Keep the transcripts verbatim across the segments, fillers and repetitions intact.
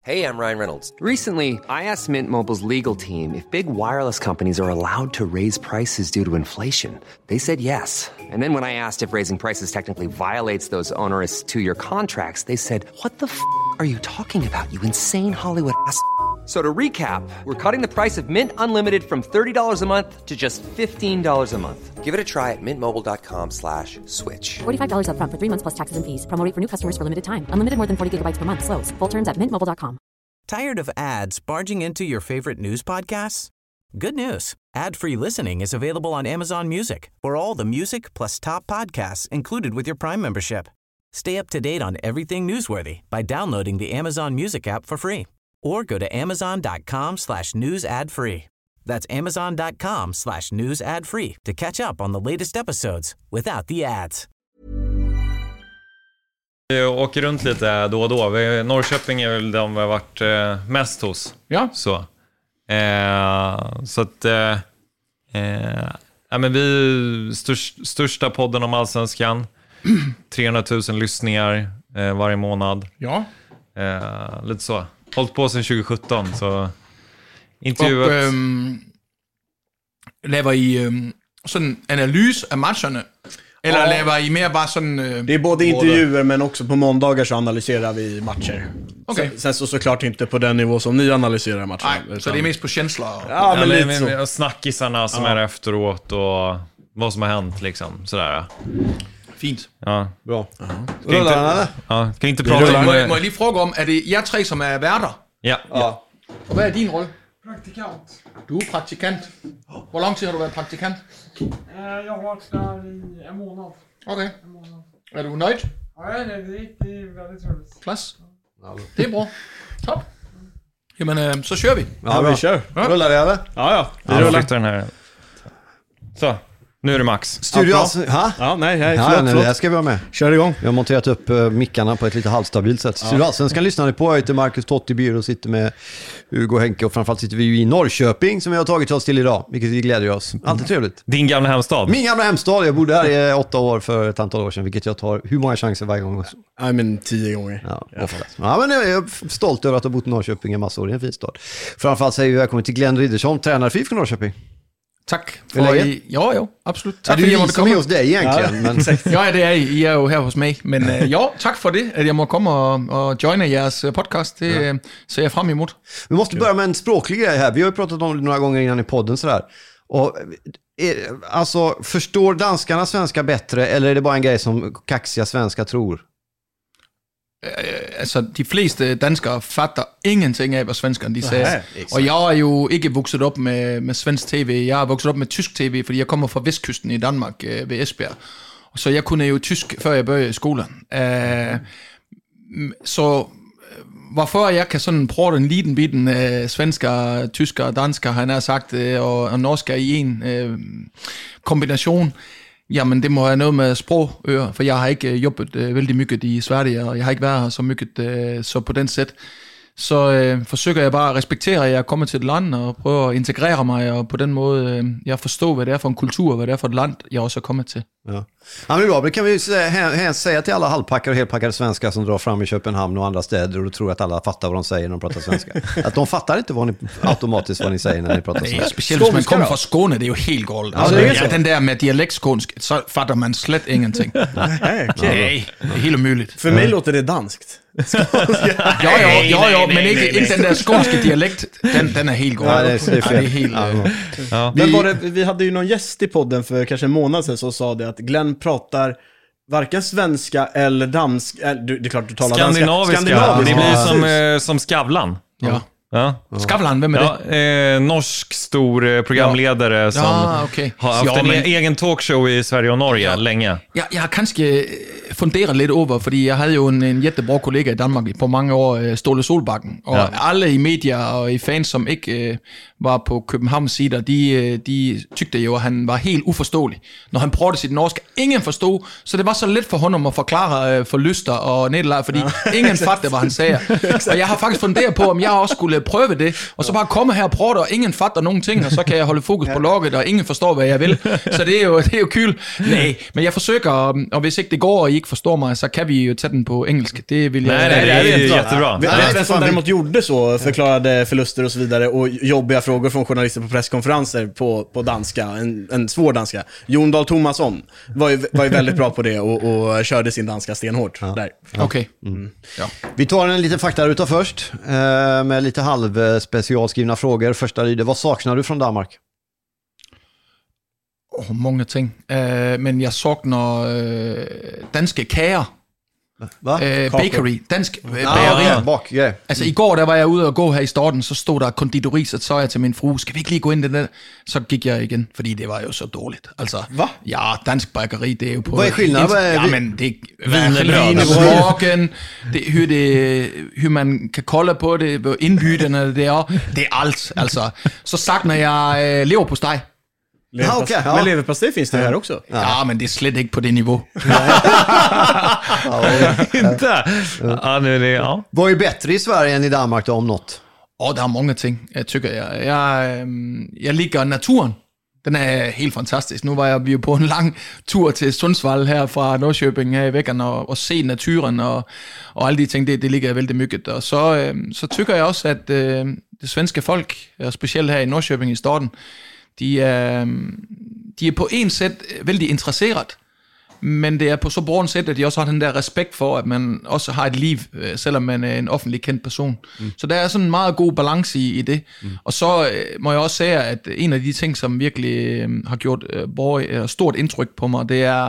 Hey, I'm Ryan Reynolds. Recently, I asked Mint Mobile's legal team if big wireless companies are allowed to raise prices due to inflation. They said yes. And then when I asked if raising prices technically violates those onerous two-year contracts, they said, "What the f*** are you talking about, you insane Hollywood ass?" So to recap, we're cutting the price of Mint Unlimited from thirty dollars a month to just fifteen dollars a month. Give it a try at mintmobile.com slash switch. forty-five dollars up front for three months plus taxes and fees. Promo rate for new customers for limited time. Unlimited more than forty gigabytes per month. Slows full terms at mint mobile dot com. Tired of ads barging into your favorite news podcasts? Good news. Ad-free listening is available on Amazon Music for all the music plus top podcasts included with your Prime membership. Stay up to date on everything newsworthy by downloading the Amazon Music app for free or go to amazon.com slash news ad free. That's amazon.com slash news ad free to catch up on the latest episodes without the ads. Vi åker runt lite då och då. Vi, Norrköping är väl de vi har varit eh, mest hos. Ja. Så, eh, så att eh, eh, ja, men vi störst, största podden om Allsvenskan. trehundratusen lyssningar eh, varje månad. Ja. Eh, lite så. Hållit på sedan tjugo sjutton, så intervjuet. Och ähm, laver I ähm, sådan analys av matcherna? Eller ja. Laver I mer bara sån... Äh, det är både intervjuer både... men också på måndagar så analyserar vi matcher. Okay. Sen, sen så såklart inte på den nivå som ni analyserar matcherna. Nej, utan... så det är mest på känslor? Och... Ja, men ja, lite så. Och snackisarna som ja. är efteråt och vad som har hänt liksom, sådär. Fint. Ja. Bra. Uh-huh. Ska inte, eller? Ja, kan inte prata om... Må jag, må jag lige fråga om, är det er tre som är värdar? Ja. ja. Och vad är din roll? Praktikant. Du är praktikant. Hur lång tid har du varit praktikant? Jag har varit där i en månad. Okej. Okay. Är du nöjd? Ja, det är det. Det är väldigt trevligt. Klass. Det är bra. Topp. Jamen, øh, så kör vi. Ja, vi kör. Rullar det eller? Ja, ja. Vi ja, rullar den här. Så. Nu är det Max. Studio alltså, ha? Ja, nej, nej, ja, förlåt, nej, förlåt. det ska vi vara med. Kör igång. Vi har monterat upp uh, mickarna på ett lite halvstabilt sätt. Ja. Studio Allsvenskan lyssnar ni på. Jag heter Marcus Totti och sitter med Hugo Henke och framförallt sitter vi ju i Norrköping som vi har tagit oss till idag, vilket vi glädjer oss. Alltid trevligt. Din gamla hemstad? Min gamla hemstad. Jag bodde här i åtta år för ett antal år sedan, vilket jag tar hur många chanser varje gång. Nej, men tio gånger. Ja, ofta. Ja, men jag är stolt över att ha bott i Norrköping en massa år. Det är en fin stad. Framförallt säger jag välkommen till Glenn Riddersholm, tränare för I F K Norrköping. Tack för I, ja, ja, absolut. Tack är det vi som är hos dig egentligen? Ja, men... ja, det är I är ju här hos mig. Men uh, ja, tack för det, att jag må komma och, och joina jeres podcast. Det ja. ser jag fram emot. Vi måste börja med en språklig grej här. Vi har ju pratat om det några gånger innan i podden sådär. Och, är, alltså, förstår danskarna svenska bättre eller är det bara en grej som kaxiga svenskar tror? Altså, de fleste danskere fatter ingenting af, hvad svenskerne de siger. Og jeg er jo ikke vokset op med, med svensk tv. Jeg er vokset op med tysk tv, fordi jeg kommer fra vestkysten i Danmark øh, ved Esbjerg. Så jeg kunne jo tysk, før jeg började i skolen. Uh, så hvorfor jeg kan sådan prøve en liten biten uh, svensker, tysker og dansker, han har sagt, uh, og, og norsker i en uh, kombination. Jamen, det må have noget med sprogøre, for jeg har ikke øh, jobbet øh, vældig mycket i Sverige, og jeg har ikke været her så mycket, øh, så på den sæt. Så øh, forsøger jeg bare at respektere, at jeg kommer til et land og prøver at integrere mig, og på den måde, øh, jeg forstår, hvad det er for en kultur, hvad det er for et land, jag också er kommet till. Ja. Ja, men bra, det kan vi säga, säga till alla halvpackade och helpackade svenskar som drar fram i Köpenhamn och andra städer och tror att alla fattar vad de säger när de pratar svenska. Att de fattar inte vad ni, automatiskt vad ni säger när ni pratar svenska. Nej, speciellt hvis man kommer från Skåne, det är ju helt galet. Altså, ja, ja, den där med dialektskånsk, så fattar man slet ingenting. Nej, okay. Nej, det är helt omöjligt. För mig låter det danskt. ja, ja, ja, ja, men inte, inte den där skånska dialekt, den, den är helt galet. Ja, det är, det är, ja, det är helt... ja. Ja. Men var det, vi hade ju någon gäst i podden för kanske en månad sedan som sa det att Glenn pratar varken svenska eller dansk, eller, det är klart du talar skandinaviska. danska. Skandinaviska. Det blir som, eh, som Skavlan. Ja. Ja. Skavlan, vem är det? Ja, eh, norsk stor eh, programledare ja. som ja, okay. har haft ja, en men... egen talkshow i Sverige och Norge ja. länge. Ja, jag har kanske funderat lite över, för jag hade ju en, en jättebra kollega i Danmark på många år, Ståle Solbakken, och ja. alla i media och i fans som inte äh, var på Københavns sida, de, de tyckte ju att han var helt oförståelig. När han pratade sitt norska, ingen förstod, så det var så lätt för honom att förklara äh, förluster och nederlag, för ja. ingen fattade vad han säger. Och jag har faktiskt funderat på, om jag också skulle prøve det, og så bare komme her og prøve det, og ingen fatter nogen ting, og så kan jeg holde fokus på logget, og ingen forstår, hvad jeg vil. Så det er jo, det er jo kul. Nej, men jeg forsøger, og hvis ikke det går, og I ikke forstår mig, så kan vi jo tage den på engelsk. Det vill jag. Nej, nej, det är ju jättebra. Vet vem som däremot gjorde så, förklarade förluster och så vidare och jobbiga frågor från journalister på presskonferenser på, på danska, en, en svår danska. Jon Dahl Tomasson var ju, var ju väldigt bra på det och, och körde sin danska stenhårt ja. där. Okej. Okay. Mm. Ja. Vi tar en liten faktaruta först eh, med lite halv specialskrivna frågor. Första lyder, vad saknar du från Danmark? Oh, många ting. Uh, men jeg saknar uh, danske kager. Uh, bakery, dansk uh, bageri. Ah, bak, yeah. Altså i går, der var jeg ude og gå her i Storten, så stod der konditori, så sagde jeg til min frue, skal vi ikke lige gå ind i den der? Så gik jeg igen, fordi det var jo så dårligt. Altså, hvad? Ja, dansk bageri, det er jo på... Hvad er skillnaden? Ja, men det er smokken, det hur det, hur man kan kolde på det, indbyterne, det er, det er alt, altså. Så sagner jeg uh, leverpostej. Ja, okay, ja. Men leverpastej finns det här också. Ja, ja, men det är slet ikke på det niveau. Inte? Ja, nu är det, ja. Vad är bättre i Sverige än i Danmark då, om något? Åh, oh, der er mange ting, jeg tykker. Jeg, jeg, øhm, jeg liker naturen. Den er helt fantastisk. Nu var jeg jo på en lang tur til Sundsvall her fra Norrköping her i veckan og, og se naturen og, og alle de ting, det, det ligger jeg vældig mygget. Og så, øhm, så tykker jeg også, at øh, det svenske folk, og specielt her i Norrköping i Storten, De er, de er på en sæt vældig interesseret, men det er på så brugende sæt, at de også har den der respekt for, at man også har et liv, selvom man er en offentlig kendt person. Mm. Så der er sådan en meget god balance i, i det. Mm. Og så må jeg også sige, at en af de ting, som virkelig har gjort uh, stort indtryk på mig, det er,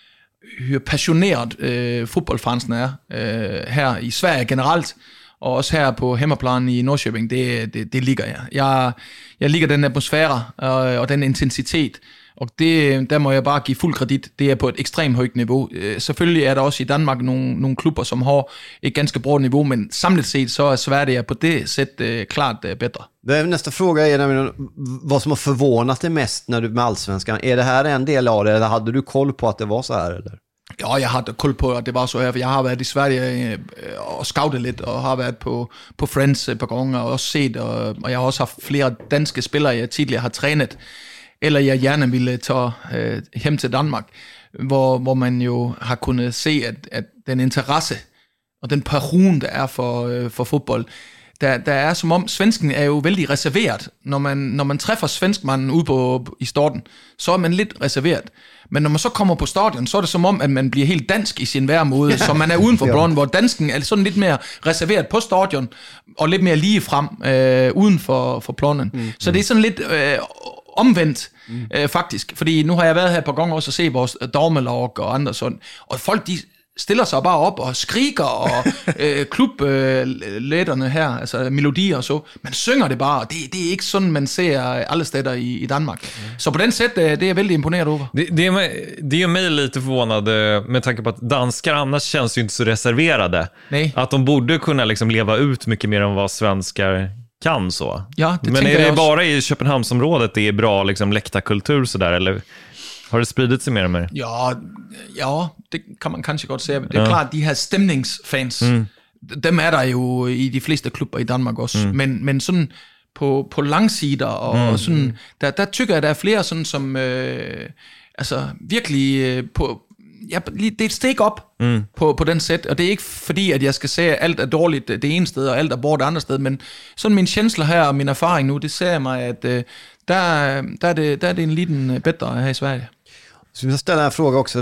hvor passioneret uh, fodboldfansen er uh, her i Sverige generelt. Og også her på hjemmeplan i Norrköping, det, det, det ligger jeg. Jeg, jeg ligger den atmosfære og, og den intensitet, og det, der må jeg bare give fuld kredit. Det er på et ekstremt højt niveau. Selvfølgelig er der også i Danmark nogle, nogle klubber, som har et ganske bra niveau, men samlet set så er Sverige på det sätt uh, klart uh, bättre. Nästa fråga är nämligen vad som har förvånat dig mest när du med Allsvenskan. Är det här en del av det, eller hade du koll på att det var så här, eller? Ja, jeg har koll på, at det var så her, for jeg har været i Sverige øh, og scoutet lidt, og har været på, på Friends et par gange, og også set, og, og jeg har også haft flere danske spillere, jeg tidligere har trænet, eller jeg gerne ville tage øh, hjem til Danmark, hvor, hvor man jo har kunnet se, at, at den interesse og den passion, der er for, øh, for fodbold, der, der er som om, svensken er jo vældig reserveret. Når man, når man træffer svenskmanden ude på, i Storten, så er man lidt reserveret. Men når man så kommer på stadion, så er det som om, at man bliver helt dansk i sin væremåde, ja. Så man er uden for blåen, hvor dansken er sådan lidt mere reserveret på stadion, og lidt mere lige frem øh, uden for, for plonen. Mm. Så det er sådan lidt øh, omvendt, mm. øh, faktisk. Fordi nu har jeg været her et par gange også og se vores dogmelag og andre sådan, og folk de stiller sig bare op og skriger, og øh, klublederne øh, her, altså melodier og så, man synger det bare, og det, det er ikke sådan, man ser alle steder i, i Danmark. Mm. Så på den sätt, det är väldigt imponerad över. Det, det, är, det är mig lite förvånad med tanke på att danskar annars känns ju inte så reserverade. Nej. Att de borde kunna liksom leva ut mycket mer än vad svenskar kan så. Ja, det Men är det bara i Köpenhamnsområdet det är bra liksom läktarkultur så där, eller har det spridit sig mer och mer? Ja, ja, det kan man kanske godt säga. Det er ja. klart, de her stemningsfans, mm. dem er der jo i de fleste klubber i Danmark også. Mm. Men, men sådan på, på langsider og, mm. og sådan, der, der tykker jeg, der er flere sådan som, øh, altså virkelig øh, på, ja, det er et stik op mm. på, på den sæt, og det er ikke fordi, at jeg skal sige, at alt er dårligt det ene sted, og alt er bort det andet sted, men sådan min kjensler her og min erfaring nu, det ser mig, at øh, der, der, er det, der er det en liten bedre her i Sverige. Så vi ställer en fråga också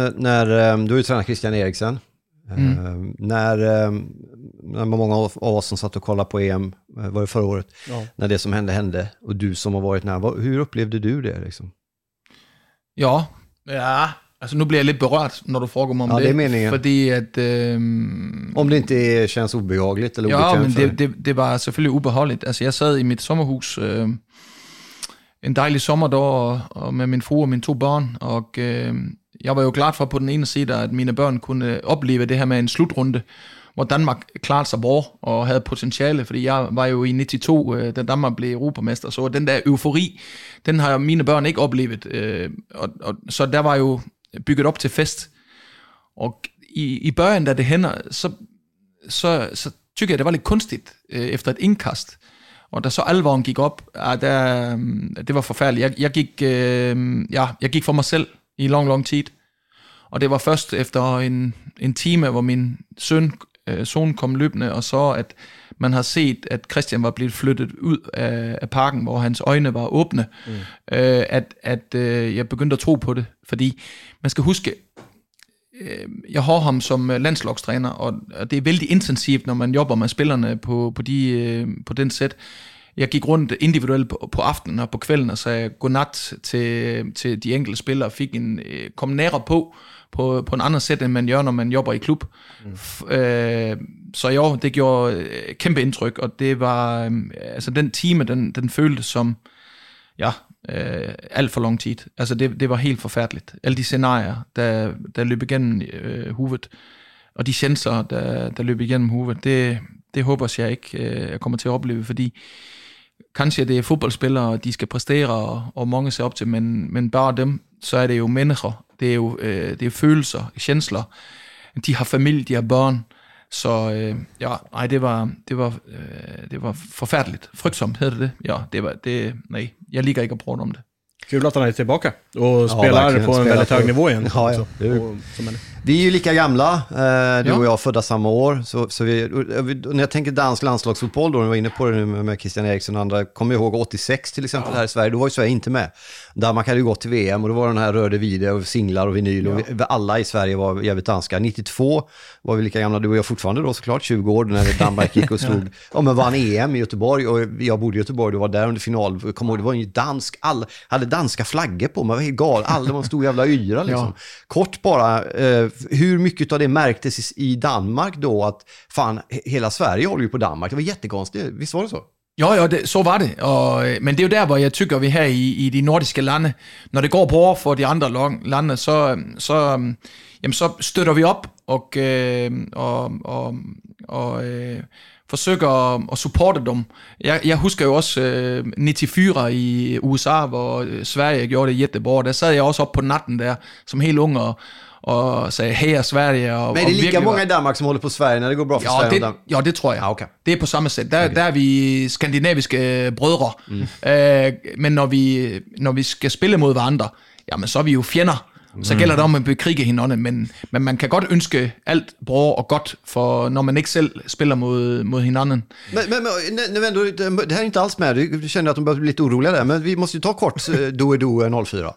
när du har ju tränat Christian Eriksen. Mm. När, när många av oss som satt och kollade på E M var det förra året, ja. När det som hände hände och du som har varit nära, hur upplevde du det liksom? Ja, ja, alltså nu blir jag lite berört när du frågar mig om ja, det. det är meningen. Fordi att um, om det inte känns obehagligt eller ja, obekvämt. Ja, men det, det, det var selvfølgelig ubehageligt. Altså jeg sad i mit sommerhus øh, en dejlig sommerdag og, og med min frue og mine to børn, og øh, jeg var jo glad for på den ene side, at mine børn kunne opleve det her med en slutrunde, hvor Danmark klarede sig bra og havde potentiale, fordi jeg var jo i nioghalvtreds, øh, da Danmark blev europamester, så den der eufori, den har mine børn ikke oplevet, øh, og, og, så der var jo bygget op til fest, og i, i børjen, da det hænder, så, så, så tykker jeg, det var lidt kunstigt øh, efter et indkast. Og da så alvoren gik op, ah, der, det var forfærdeligt. Jeg, jeg, gik, øh, ja, jeg gik for mig selv i lang, lang tid. Og det var først efter en, en time, hvor min søn, øh, søn kom løbende, og så at man har set, at Christian var blevet flyttet ud af, af parken, hvor hans øjne var åbne, mm. øh, at, at øh, jeg begyndte at tro på det. Fordi man skal huske, øh, jeg har ham som landslagstræner, og, og det er vældig intensivt, når man jobber med spillerne på, på, de, øh, på den sæt. Jeg gik rundt individuelt på, på aftenen og på kvelden, og sagde godnat til, til de enkelte spillere, og fik en, øh, kom nærere på, på, på en anden sæt, end man gør, når man jobber i klub. Mm. Øh, så jo, det gjorde øh, kæmpe indtryk, og det var, øh, altså den time, den, den føltes som, ja, øh, alt for lang tid. Altså det, det var helt forfærdeligt. Alle de scenarier, der, der løb igennem øh, hovedet, og de chancer, der, der løb igennem hovedet, det, det håber jeg ikke, øh, jeg kommer til at opleve, fordi kanskje det er fodboldspillere, de skal præstere, og, og mange ser op til, men, men bare dem, så er det jo mennesker. Det er jo øh, det er følelser, känslor. De har familie, de har børn. Så øh, ja, nej, det var det var øh, det var forfærdeligt. Frygtsomt hed det det. Ja, det var det. Nej, jag ligger ikke og prøver om det. Kul att han är tillbaka och spelar ja, på en väldigt hög nivå igen. Ja, ja. Det är, och, som är. Vi är ju lika gamla, eh, du ja. och jag, födda samma år. Så, så vi, när jag tänker dansk landslagsfotboll, då, när vi var inne på det nu med Christian Eriksen och andra, kommer jag ihåg åttiosex till exempel ja. här i Sverige, då var ju Sverige inte med. Danmark hade ju gått till V M och då var den här röde video och singlar och vinyl och ja. vi, alla i Sverige var jävligt danska. nittiotvå var vi lika gamla, du och jag fortfarande då såklart, tjugo år, när Danmark gick och slog, ja. ja men vann E M i Göteborg, och jag bodde i Göteborg, då var där under final, jag kommer ihåg, det var ju dansk, alla hade danska flaggor på, man var helt gal, alla var stor jävla yra liksom. Ja. Kort bara, eh, hur mycket av det märktes i Danmark då, att fan, hela Sverige håller ju på Danmark, det var jättekonstigt, visst var det så? Jo, jo, det, så var det. Og, men det er jo der, hvor jeg tykker, vi her i, i de nordiske lande, når det går på over for de andre lande, så, så, jamen, så støtter vi op og, øh, og, og, og øh, forsøger at, at supporte dem. Jeg, jeg husker jo også øh, nittiofyra i U S A, hvor Sverige gjorde det i Göteborg. Der sad jeg også op på natten der, som helt ung, og og sagde heja Sverige. Og, men er det lika många i Danmark som håller på Sverige, når det går bra for ja, Sverige? Det, ja, det tror jeg. Ah, okay. Det er på samme sæt. Der, okay. der er vi skandinaviske brødre. Mm. Øh, men når vi, når vi skal spille mod hverandre, jamen så er vi jo fjender. Så gælder det om at bekrige hinanden, men, men man kan godt ønske alt bra och gott för när man inte själv spelar mot, mot hinanden. Men, men, men det här är inte alls med, du känner att de börjar bli lite oroliga där, men vi måste ju ta kort do är do noll fyra.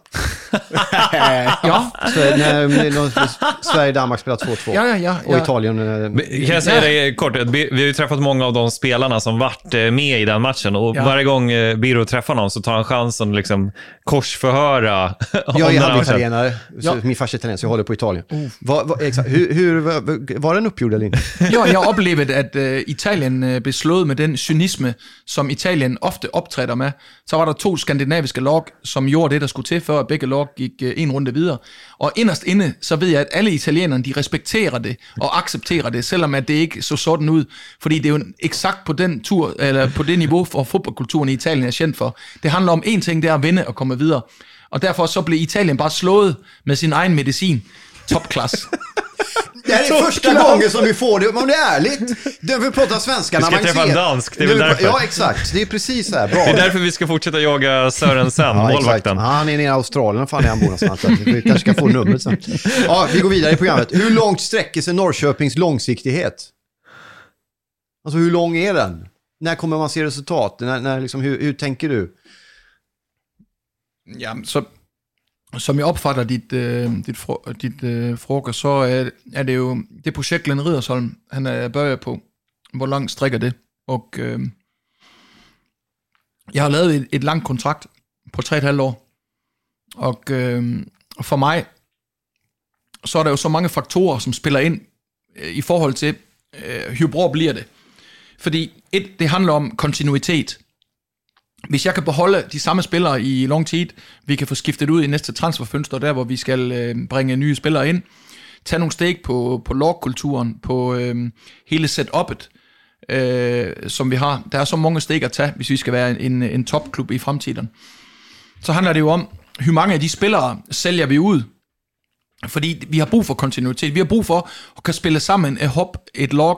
Ja. Så när Sverige-Danmark spelar två två ja, ja, ja, och Italien... Kan jag säga det kort, vi har ju träffat många av de spelarna som varit med i den matchen, och ja. varje gång Biro träffar någon så tar han chansen att liksom korsförhöra. Jag är halvitalienare. Ja. Min farsa italiensk, jag håller på Italien. Uh. Var, var, exakt, hur, hur, var, var den uppgjord eller inte? Ja, jag upplevde att uh, Italien uh, blev slået med den cynisme, som Italien ofte optræder med. Så var der to skandinaviske lag, som gjorde det, der skulle til, før begge lag gik uh, en runde videre. Og inderst inde, så ved jeg, at alle italienerne, de respekterer det og accepterer det, selvom at det ikke så sådan ud. Fordi det er jo eksakt på den tur, eller på det niveau, for fodboldkulturen i Italien er kendt for. Det handler om én ting, det er at vinde og komme videre. Og derfor så blev Italien bare slået med sin egen medicin. Topklass. Det här är första gången som vi får det, men det är ärligt. Det vi pratar svenska. Vi ska träffa en dansk, det är väl därför. Ja, exakt. Det är precis så här. Bra. Det är därför vi ska fortsätta jaga Sörensen, ja, målvakten. Han är nere i Australien, fan är han bor någonstans. Vi kanske ska få numret sen. Ja, vi går vidare i programmet. Hur långt sträcker sig Norrköpings långsiktighet? Alltså hur lång är den? När kommer man se resultat? När, när liksom, hur, hur tänker du? Ja, så som jeg opfatter dit, øh, dit, fro, dit øh, frokost, så er, er det jo det projekt Glenn Riddersholm, han er børjer på. Hvor langt strækker det? Og øh, jeg har lavet et, et langt kontrakt på tre og et halvt år. Og øh, for mig, så er der jo så mange faktorer, som spiller ind øh, i forhold til, øh, hvor bra bliver det. Fordi et, det handler om kontinuitet. Hvis jeg kan beholde de samme spillere i lang tid, vi kan få skiftet ud i næste transferfønster, der hvor vi skal øh, bringe nye spillere ind, tage nogle steg på, på lagkulturen, på øh, hele setup'et, øh, som vi har. Der er så mange steg at tage, hvis vi skal være en, en topklub i fremtiden. Så handler det jo om, hvor mange af de spillere sælger vi ud, fordi vi har brug for kontinuitet. Vi har brug for at kan spille sammen et hop, et lag,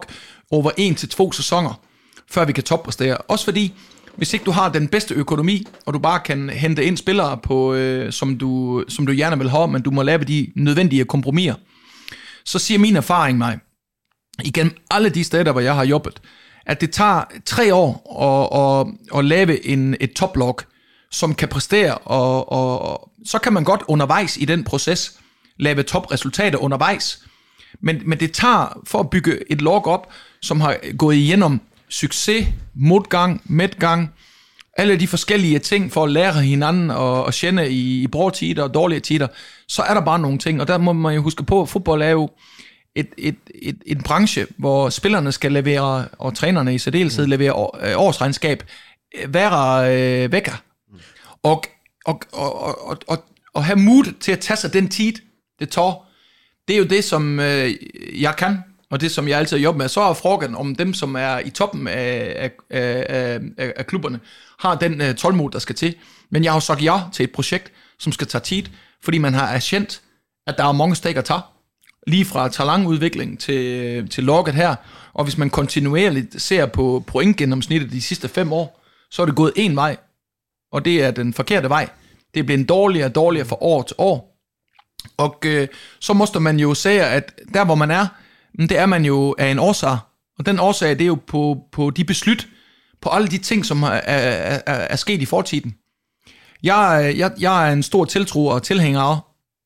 over en til to sæsoner, før vi kan toppræstere. Også fordi, hvis ikke du har den bedste økonomi, og du bare kan hente ind spillere, på, øh, som, du, som du gerne vil have, men du må lave de nødvendige kompromiser, så siger min erfaring mig, igennem alle de steder, hvor jeg har jobbet, at det tager tre år at, at, at lave en, et toplog, som kan præstere, og, og, og så kan man godt undervejs i den proces lave topresultater undervejs. Men, men det tager, for at bygge et log op, som har gået igennem succes, modgang, medgang, alle de forskellige ting for at lære hinanden og, og kende i, i bra tider og dårlige tider, så er der bare nogle ting, og der må man jo huske på, at fodbold er jo et, et, et, et branche, hvor spillerne skal levere, og trænerne i særdeleshed mm. levere årsregnskab hver øh, vækker. Og, og, og, og, og, og have mod til at tage sig den tid, det tager, det er jo det, som øh, jeg kan, og det, som jeg altid jobber med. Så er frågan om dem, som er i toppen af, af, af, af, af klubberne, har den øh, tålmod, der skal til. Men jeg har sagt ja til et projekt, som skal tage tid, fordi man har erkendt, at der er mange steg at tage. Lige fra talentudvikling til, til logget her. Og hvis man kontinuerligt ser på pointgennemsnittet de sidste fem år, så er det gået en vej, og det er den forkerte vej. Det bliver dårligere og dårligere fra år til år. Og øh, så måste man jo sige, at der hvor man er, det er man jo af en årsag. Og den årsag, det er jo på, på de beslut, på alle de ting, som er, er, er, er sket i fortiden. Jeg, jeg, jeg er en stor tiltro og tilhænger af,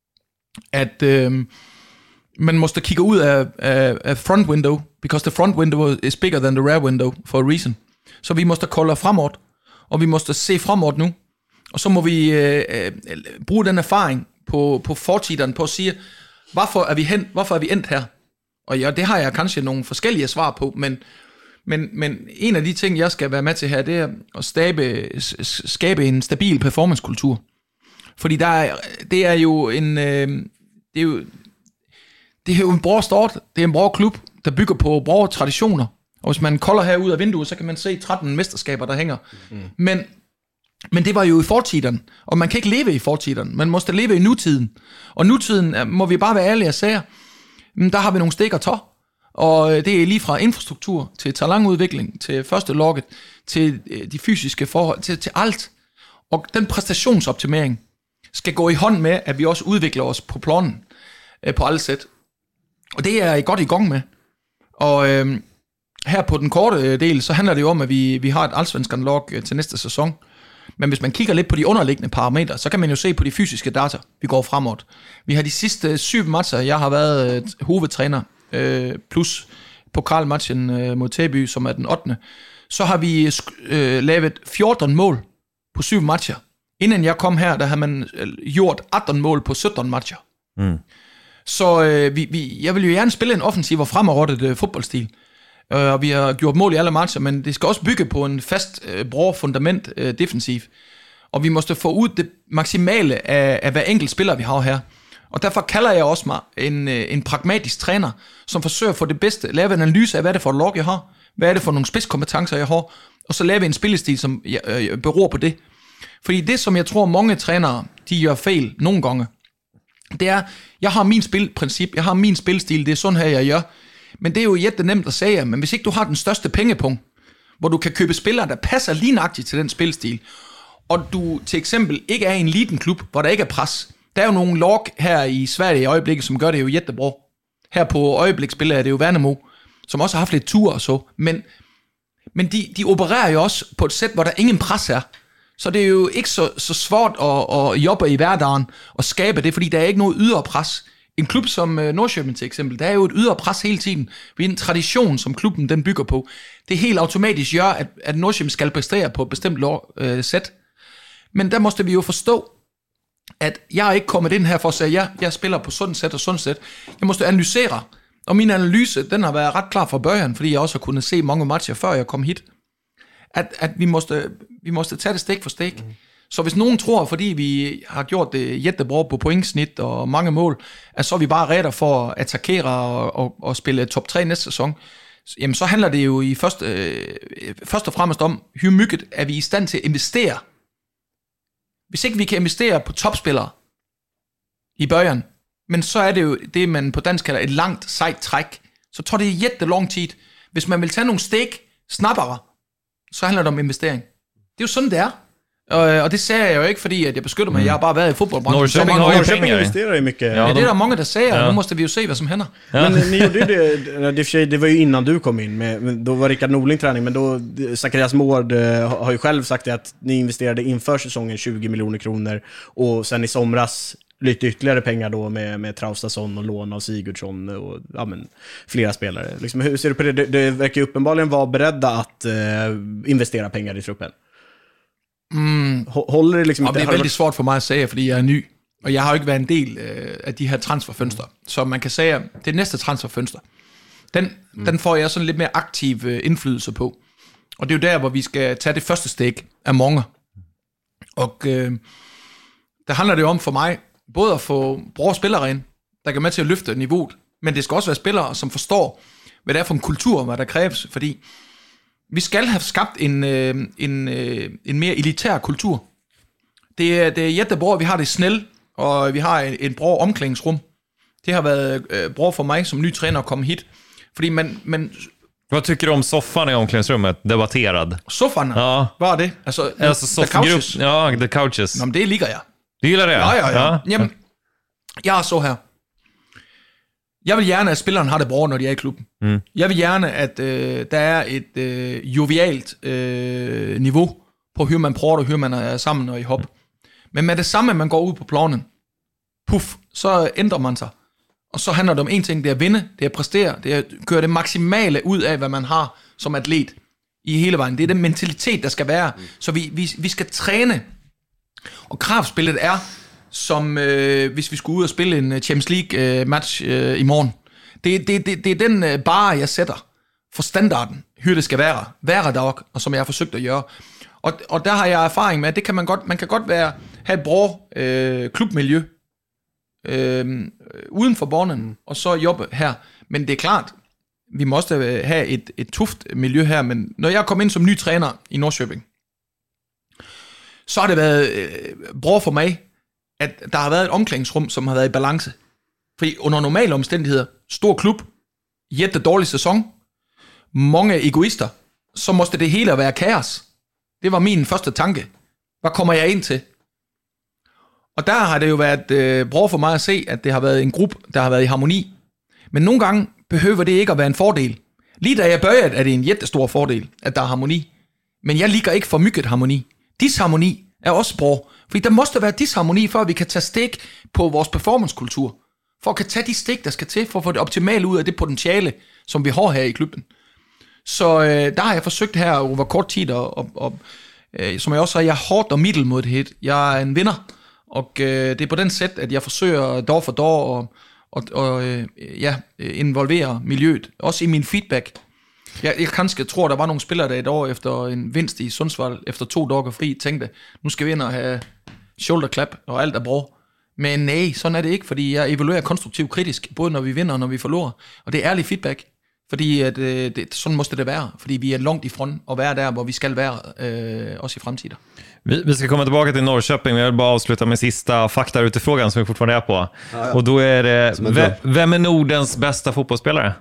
at øh, man måste kigge ud af, af, af front window, because the front window is bigger than the rear window for a reason. Så vi måste kolde fremad, og vi måste se fremad nu. Og så må vi øh, øh, bruge den erfaring på, på fortiden, på at sige, hvorfor er vi hen, hvorfor er vi endt her? Og ja, det har jeg kanskje nogle forskellige svar på, men, men, men en af de ting, jeg skal være med til her, det er at skabe, skabe en stabil performancekultur. Fordi der er, det er jo en, øh, det er jo, det er jo en bra start, det er en bra klub, der bygger på bra traditioner. Og hvis man kolder her ud af vinduet, så kan man se tretten mesterskaber, der hænger. Mm. Men, men det var jo i fortiden, og man kan ikke leve i fortiden, man måste leve i nutiden. Og nutiden, må vi bare være ærlige og sige, der har vi nogle stik at tage, og det er lige fra infrastruktur til talentudvikling, til første logget, til de fysiske forhold, til, til alt. Og den præstationsoptimering skal gå i hånd med, at vi også udvikler os på planen på alle sæt. Og det er I godt i gang med. Og øh, her på den korte del, så handler det jo om, at vi, vi har et Allsvenskan log til næste sæson. Men hvis man kigger lidt på de underliggende parametre, så kan man jo se på de fysiske data, vi går fremad. Vi har de sidste syv matcher, jeg har været hovedtræner, øh, plus pokalmatchen øh, mod Täby, som er den ottende Så har vi øh, lavet fjorten mål på syv matcher. Inden jeg kom her, der har man gjort atten mål på sytten matcher. Mm. Så øh, vi, vi, jeg vil jo gerne spille en offensiv og fremadrettet øh, fodboldstil. Og vi har gjort mål i alle matcher, men det skal også bygge på en fast, øh, bra fundament øh, defensiv. Og vi måste få ud det maksimale af, af hver enkelt spiller, vi har her. Og derfor kalder jeg også mig en, øh, en pragmatisk træner, som forsøger at få det bedste, lave en analyse af, hvad det er for et log, jeg har, hvad er det for nogle spidskompetencer, jeg har, og så lave en spillestil, som øh, beror på det. Fordi det, som jeg tror, mange trænere, de gør fejl nogle gange, det er, jeg har min spilprincip, jeg har min spilstil, det er sådan her, jeg gør. Men det er jo jättenemt at sige, men hvis ikke du har den største pengepunkt, hvor du kan købe spillere, der passer lige nøjagtigt til den spilstil, og du til eksempel ikke er i en liten klub, hvor der ikke er pres. Der er jo nogle log her i Sverige i øjeblikket, som gør det jo jättebra. Her på øjebliksspillet er det jo Värnamo, som også har haft lidt tur og så, men, men de, de opererer jo også på et sæt, hvor der ingen pres er. Så det er jo ikke så, så svært at, at jobbe i hverdagen og skabe det, fordi der er ikke noget ydre pres. En klub som uh, Nordsjælland til eksempel, der er jo et ydre pres hele tiden. Vi er en tradition, som klubben den bygger på. Det helt automatisk gør, at, at Nordsjælland skal præstere på et bestemt lov, uh, sæt. Men der måste vi jo forstå, at jeg er ikke kommet ind her for at sige, at ja, jeg spiller på sådan sæt og sådan sæt. Jeg måste analysere, og min analyse, den har været ret klar fra børjen, fordi jeg også har kunnet se mange matcher, før jeg kom hit. At, at vi, måste, vi måste tage det stik for stik. Mm. Så hvis nogen tror, fordi vi har gjort det jättebra på pointsnit og mange mål, at så er vi bare redder for at attackere og, og, og spille top tre næste sæson, jamen så handler det jo i først, øh, først og fremmest om, hvor mycket er vi i stand til at investere. Hvis ikke vi kan investere på topspillere i børjen, men så er det jo det, man på dansk kalder et langt, sejt træk, så tror det er jättelång tid. Hvis man vil tage nogle stik, snappere, så handler det om investering. Det er jo sådan, det er. Og, og det sagde jeg jo ikke, fordi at jeg beskytter mig. Mm. Jeg har bare været i fodboldbranchen. Norrköping har ju Norrköping pengar. investerar ju mycket. Ja, Ja, det de- er der mange, der sagde, Ja. nu måste vi jo se, hvad som händer. Ja. Men ni gjorde ju det, det, för sig, det var ju innan du kom in, med, men då var Rickard Norling träning, men då, Zacharias Mård eh, har ju själv sagt det att ni investerade inför säsongen tjugo miljoner kronor och sen i somras lite ytterligare pengar då med, med Traustason och lån av Sigurdsson och ja, men, flera spelare. Liksom, hur ser du på det? Det, det verkar ju uppenbarligen vara beredda att eh, investera pengar i truppen. Mm. Håller det liksom Og inte... det er har det veldig svårt for mig at sige, fordi jeg er ny. Og jeg har jo ikke været en del øh, af de her transferfønstre. Så man kan sige, at det næste transferfønster, den, mm. den får jeg sådan lidt mere aktiv øh, indflydelse på. Og det er jo der, hvor vi skal tage det første stik af mange. Og øh, der handler det jo om for mig, både at få brugere spillere ind, der kan med til at løfte niveauet, men det skal også være spillere, som forstår, hvad det er for en kultur, hvad der kræves. Fordi vi skal have skabt en, øh, en, øh, en mere elitær kultur. Det er, det er jättebra, vi har det snæld, og vi har en, en bra omklædningsrum. Det har været øh, bra for mig som ny træner at komme hit. Fordi man... man Vad tycker du om soffan i omklädningsrummet? Debatterad. sofaen, Ja. hvad er det? Altså, Alltså the soffgrupp. couches. Ja, the couches. Nå, men det ligger jeg. Du gillar det? Ja, ja, ja. Jamen, jeg er så her. Jeg vil gerne, at spilleren har det bra, når de er i klubben. Mm. Jeg vil gerne, at øh, der er et øh, jovialt øh, niveau på, hvor man prøver, og hvor man er sammen og i hop. Mm. Men med det samme, man går ud på planen, puff, så ændrer man sig. Og så handler det om en ting, det er at vinde, det er at præstere, det er at gøre det maksimale ud af, hvad man har som atlet i hele vejen. Det er den mentalitet, der skal være. Mm. Så vi, vi, vi skal træne. Og kraftspillet er, som øh, hvis vi skulle ud og spille en Champions League øh, match øh, i morgen. Det, det, det, det er den øh, bare, jeg sætter for standarden, hvor det skal være. Være dog, og som jeg har forsøgt at gøre. Og, og der har jeg erfaring med, at det kan man godt, man kan godt være, have et bra øh, klubmiljø øh, uden for banen, og så jobbe her. Men det er klart, vi må også have et, et tuft miljø her, men når jeg kom ind som ny træner i Norrköping, så har det været øh, bra for mig, at der har været et omklædningsrum, som har været i balance. Fordi under normale omstændigheder, stor klub, jætte dårlig sæson, mange egoister, så måste det hele være kaos. Det var min første tanke. Hvad kommer jeg ind til? Og der har det jo været øh, bra for mig at se, at det har været en gruppe, der har været i harmoni. Men nogle gange behøver det ikke at være en fordel. Lige da jeg bøjede, er det en jättestor fordel, at der er harmoni. Men jeg ligger ikke for mygget harmoni. Disharmoni er også bra. Fordi der måste være disharmoni, før vi kan tage stik på vores performancekultur. For at kan tage de stik, der skal til, for at få det optimale ud af det potentiale, som vi har her i klubben. Så øh, der har jeg forsøgt her over kort tid, og, og, og øh, som jeg også sagde, jeg er hårdt og middelmodigt. Jeg er en vinder, og øh, det er på den sæt, at jeg forsøger dag for dag og, og, og øh, ja, involvere miljøet. Også i min feedback. Jeg, jeg kanskje tror, der var nogle spillere, der et år efter en vinst i Sundsvall, efter to dage fri, tænkte, nu skal vi ind og have shoulder clap, og alt er bra. Men nej, sådan er det ikke, fordi jeg evaluerer konstruktivt kritisk, både når vi vinder og når vi forlorer. Og det er ærlig feedback, fordi at, øh, det, sådan måste det være, fordi vi er langt ifrån at være der, hvor vi skal være, øh, også i fremtiden. Vi, vi ska komma tillbaka till Norrköping, men jag vill bara avsluta med sista fakta utifrågan som vi fortfarande är på. Ja, ja. Och då är det, vem, vem är Nordens bästa fotbollsspelare?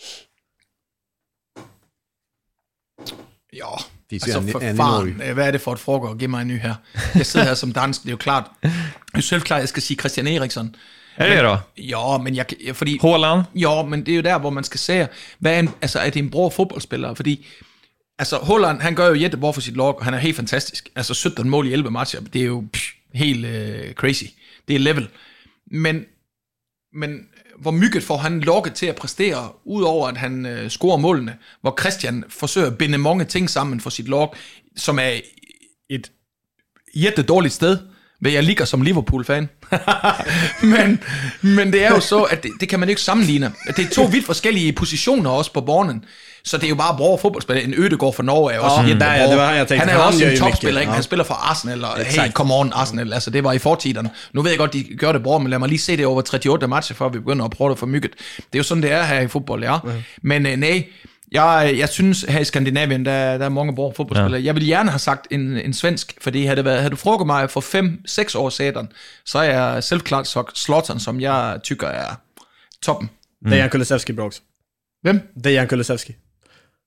Ja, altså for faren, hvad er det for et foregår? Giv mig en ny her. Jeg sidder her som dansk, det er jo klart. Det er selvklart, jeg skal sige Christian Eriksen. Er det då? Ja, men jeg, fordi... Haaland? Ja, men det er jo der, hvor man skal sige, hvad er, en, altså, er det en bra fodboldspiller? Fordi, altså, Haaland, han gør jo jättebra for sit lag, og han er helt fantastisk. Altså, sytten mål i elleve matcher, det er jo pff, helt uh, crazy. Det er level. Men, men hvor mygget får han lukket til at præstere, udover at han øh, scorer målene, hvor Christian forsøger at binde mange ting sammen for sit lag, som er et jætte dårligt sted, hvad jeg ligger som Liverpool-fan. men, men det er jo så, at det, det kan man ikke sammenligne. Det er to vidt forskellige positioner også på banen, så det er jo bare bra fodboldspiller. En Ødegaard for Norge er også ja, mm. der, ja, det var, jeg tænkte, han er jo også en topspiller, ja. Han spiller for Arsenal, og hey, come on Arsenal, altså det var i fortiderne. Nu ved jeg godt, de gør det bra, men lad mig lige se det over treogtyve matcher, før vi begynder at prøve det for mygget. Det er jo sådan, det er her i fodbold, ja. Mm. Men øh, nej, jeg, jeg synes, her i Skandinavien, der, der er mange bra fodboldspillere. Ja. Jeg ville gerne have sagt en, en svensk, fordi havde, det været, havde du frukket mig for fem seks år siden, så er jeg selvklart sagt Zlatan, som jeg tykker er toppen. Mm. Dejan Kulusevski bra også. Hvem? Dejan Kulusevski.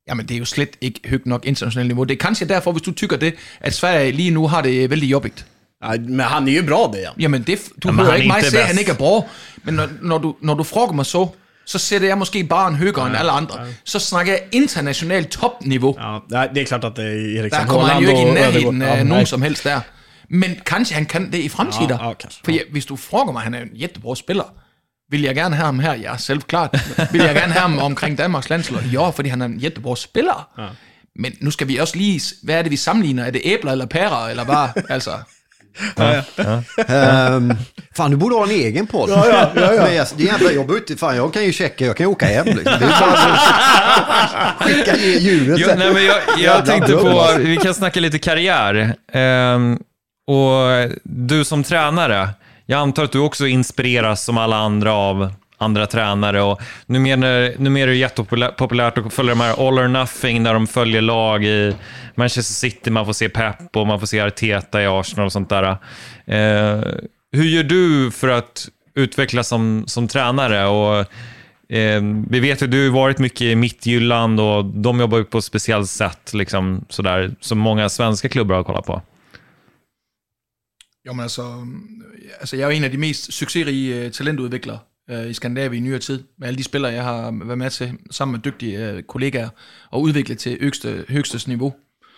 Jamen, det er jo slet ikke højt nok internationalt niveau. Det er kanskje derfor, hvis du tykker det, at Sverige lige nu har det vældig jobbigt. Ja, men han er jo bra det, ja. Jamen, det, du Jamen, hører ikke mig sige, at han bedst. ikke er bra. Men når, når, du, når du frågar mig så, så sætter jeg måske bare en højere ja, end alle andre. Ja. Så snakker jeg internationalt topniveau. Ja, det er klart, at det er Eriksen. Der kommer han jo ikke i nærheden af nogen som helst der. Men kanskje han kan det i fremtiden. Ja, ja, For jeg, hvis du frågar mig, han er en jättebra spiller. Vil jeg gerne have ham her? Ja, selvklart. Vil jeg gerne have ham omkring Danmarks landshold? Ja, fordi han er en jättebra spiller. Ja. Men nu skal vi også lige... Hvad er det, vi sammenligner? Er det æbler eller pærer? Eller hvad? Altså... Ja, ja. um, fan, du borde ha en egen podd. Ja, ja, ja, ja. Men jag, det är jävla jobbigt. Fan, jag kan ju checka, jag kan åka hem. Liksom. Det är bara att skicka ner djuret. Jo, nej, men jag, jag tänkte på, vi kan snacka lite karriär. Um, och du som tränare, jag antar att du också inspireras som alla andra av andra tränare. Och numera, numera är det jättepopulärt att följa de här All or Nothing när de följer lag i Manchester City. Man får se Pep och man får se Arteta i Arsenal och sånt där. Eh, hur gör du för att utvecklas som, som tränare? Och, eh, vi vet att du har varit mycket i Midtjylland och de jobbar ju på ett speciellt sätt liksom, sådär, som många svenska klubbar har kollat på. Jo, men altså, altså, jeg er jo en af de mest succesrige uh, talentudviklere uh, i Skandinavien i nyere tid, med alle de spillere, jeg har været med til, sammen med dygtige uh, kollegaer, og udvikle til høgste, høgstes niveau.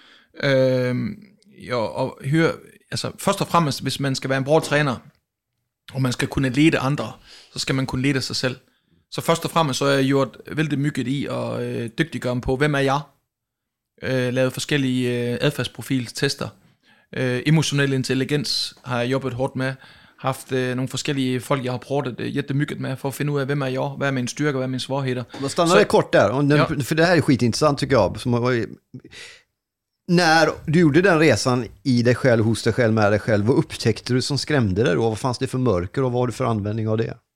Uh, jo, og hør, altså, først og fremmest, hvis man skal være en bra træner, og man skal kunne lede andre, så skal man kunne lede sig selv. Så først og fremmest, så er jeg gjort vældig mygget i at uh, dygtiggøre på, hvem er jeg? Uh, lavet forskellige uh, adfærdsprofilstester. Uh, emotionel intelligens har jeg jobbet hårdt med. Haft uh, nogle forskellige folk, jeg har prøvet uh, jättemycket med for at finde ud af, hvem er jeg, hvad er min styrke, hvad er mine svagheder. Då stannar det kort där, och den, ja. För det här är skitintressant tycker jag. Som, när du gjorde den resan i dig själv, hos dig själv, med dig själv, vad upptäckte du som skrämde dig då? Vad fanns det för mörker och vad var det för användning av det?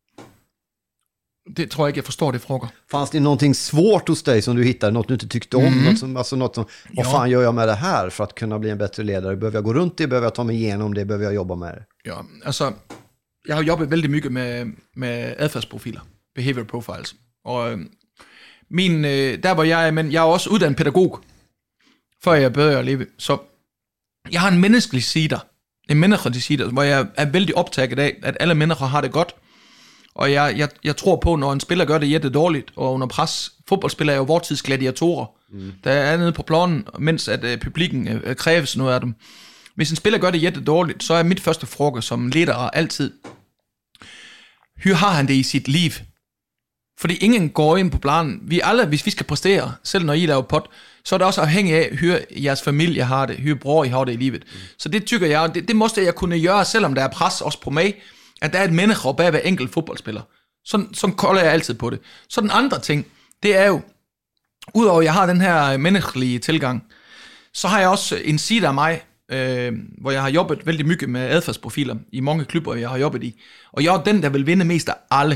Det tror jag ikke, jeg forstår det fråga. Fanns det någonting svårt hos dig som du hittade, något du inte tyckte om? Mm. Något som, alltså något som, vad ja. fan gör jag med det här för att kunna bli en bättre ledare? Behöver jag gå runt det? Behöver jag ta mig igenom det? Behöver jag jobba med det? Ja, altså, jeg har jobbet vældig mygge med, med adfærdsprofiler, behavior profiles. Og øh, min, øh, der hvor jeg er, men jeg er også uddannet pædagog, før jeg begyndte at leve. Så jeg har en menneskelig side, en menneskelig side, hvor jeg er vældig optaget af, at alle mennesker har det godt. Og jeg, jeg, jeg tror på, når en spiller gør det jætte dårligt, og under pres, fodboldspillere er jo vores tids gladiatorer, mm. der er nede på planen, mens at uh, publikken uh, kræves noget af dem. Hvis en spiller gør det jætte dårligt, så er mit første fråga som leder altid, hvor har han det i sit liv? Fordi ingen går ind på planen. Vi alle, hvis vi skal præstere, selv når I laver pot, så er det også afhængigt af, hvor jeres familie har det, hvor bror I har det i livet. Mm. Så det tykker jeg, det, det måste jeg kunne gøre, selvom der er pres også på mig, at der er et menneske bag hver enkelt fodboldspiller. Sådan, sådan kolder jeg altid på det. Så den andre ting, det er jo, udover at jeg har den her menneskelige tilgang, så har jeg også en side af mig, øh, hvor jeg har jobbet vældig mygge med adfærdsprofiler i mange klubber, jeg har jobbet i. Og jeg er den, der vil vinde mest af alle.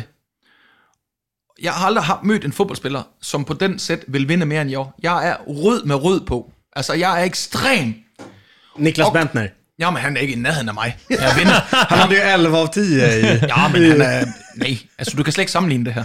Jeg har aldrig mødt en fodboldspiller, som på den sæt vil vinde mere end jeg. Jeg er rød med rød på. Altså, jeg er ekstrem. Niklas og, Bentner. Ja, men han er ikke i nærheden af mig. Jeg vinder. Han hade ju elva av tio i... Ja, men han er... Nej, altså du kan slet ikke sammenligne det her.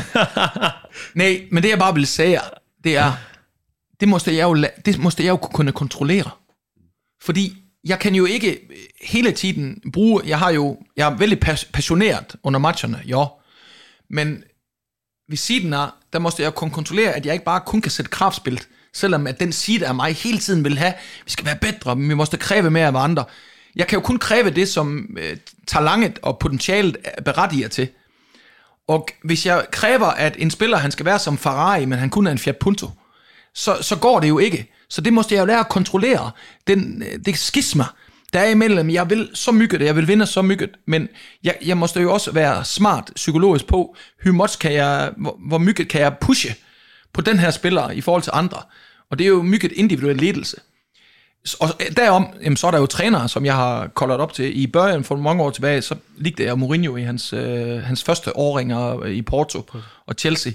Nej, men det jeg bare vil sige, det er, det måste jeg jo, det måste jeg jo kunne kontrollere. Fordi jeg kan jo ikke hele tiden bruge... Jeg har jo... Jeg er vældig passioneret under matcherne, ja. Men ved siden af, der måste jeg kunne kontrollere, at jeg ikke bare kun kan sætte kraftspil, selvom at den side af mig hele tiden vil have, vi skal være bedre, vi måste kræve mere af andre. Jeg kan jo kun kræve det, som øh, talentet og potentialet berettiger til. Og hvis jeg kræver, at en spiller, han skal være som Ferrari, men han kun er en Fiat Punto, så, så går det jo ikke. Så det måste jeg jo lære at kontrollere. Den, det skisma, der er imellem, jeg vil så mygget, jeg vil vinde så mygget, men jeg, jeg måste jo også være smart psykologisk på, hvor, much kan jeg, hvor, hvor mygget kan jeg pushe på den her spiller i forhold til andre. Og det er jo mygget individuel ledelse. Og derom, jamen, så er der jo trænere, som jeg har koldet op til. I børjen for mange år tilbage, så ligte jeg Mourinho i hans, øh, hans første årringer i Porto og Chelsea.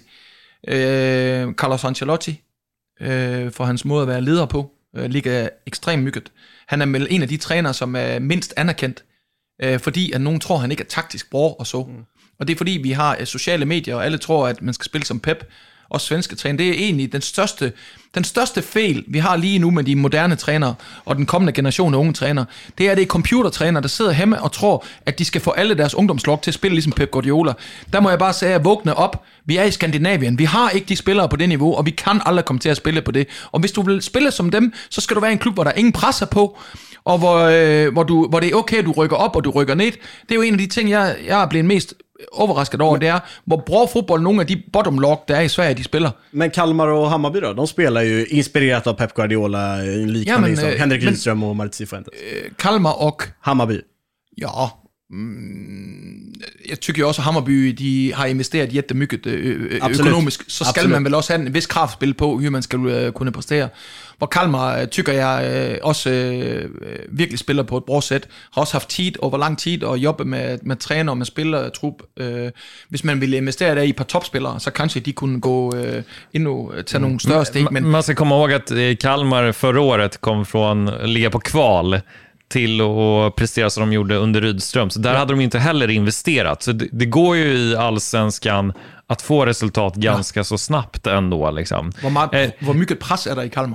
Øh, Carlos Ancelotti, øh, for hans måde at være leder på, øh, ligger ekstremt mygget. Han er vel en af de trænere, som er mindst anerkendt, øh, fordi at nogen tror, han ikke er taktisk bra og så. Mm. Og det er fordi, vi har øh, sociale medier, og alle tror, at man skal spille som Pep, og svenske træner. Det er egentlig den største, den største fejl, vi har lige nu med de moderne trænere, og den kommende generation af unge trænere, det er, det er computertrænere, der sidder hjemme og tror, at de skal få alle deres ungdomslok til at spille ligesom Pep Guardiola. Der må jeg bare sige, at vågne op. Vi er i Skandinavien. Vi har ikke de spillere på det niveau, og vi kan aldrig komme til at spille på det. Og hvis du vil spille som dem, så skal du være i en klub, hvor der ingen presser på, og hvor, øh, hvor, du, hvor det er okay, du rykker op, og du rykker ned. Det er jo en af de ting, jeg, jeg er blevet mest overrasket over, det er, hvor bra fodbold nogle af de bottom log, der er i Sverige, de spiller. Men Kalmar och Hammarby då, de spelar ju inspirerat av Pep Guardiola, liknande ja, liksom, äh, Henrik Lidström och Mauricio Fuentes. Äh, Kalmar och Hammarby. Ja, mm, jeg tycker jo også, at Hammarby, de har investeret jättemycket øh, økonomisk, så skal Absolut. Man vel også have en vis kraftspil på, hvordan man skal øh, kunne præstere. Hvor Kalmar, tycker jeg, øh, også øh, virkelig spiller på et bra sæt, har også haft tid, over lang tid, at jobbe med, med træner og med spillertrup. Øh, hvis man ville investere der i et par topspillere, så kanskje de kunne gå øh, endnu, tage nogle større steg. Men man ska komma ihåg att Kalmar förra året kom från ligga på kval till att prestera som de gjorde under Rydström. Så där ja. hade de inte heller investerat. Så det, det går ju i allsvenskan att få resultat ganska ja. så snabbt ändå. Liksom. Hvor, meget, eh, hvor mycket press er der i Kalmar?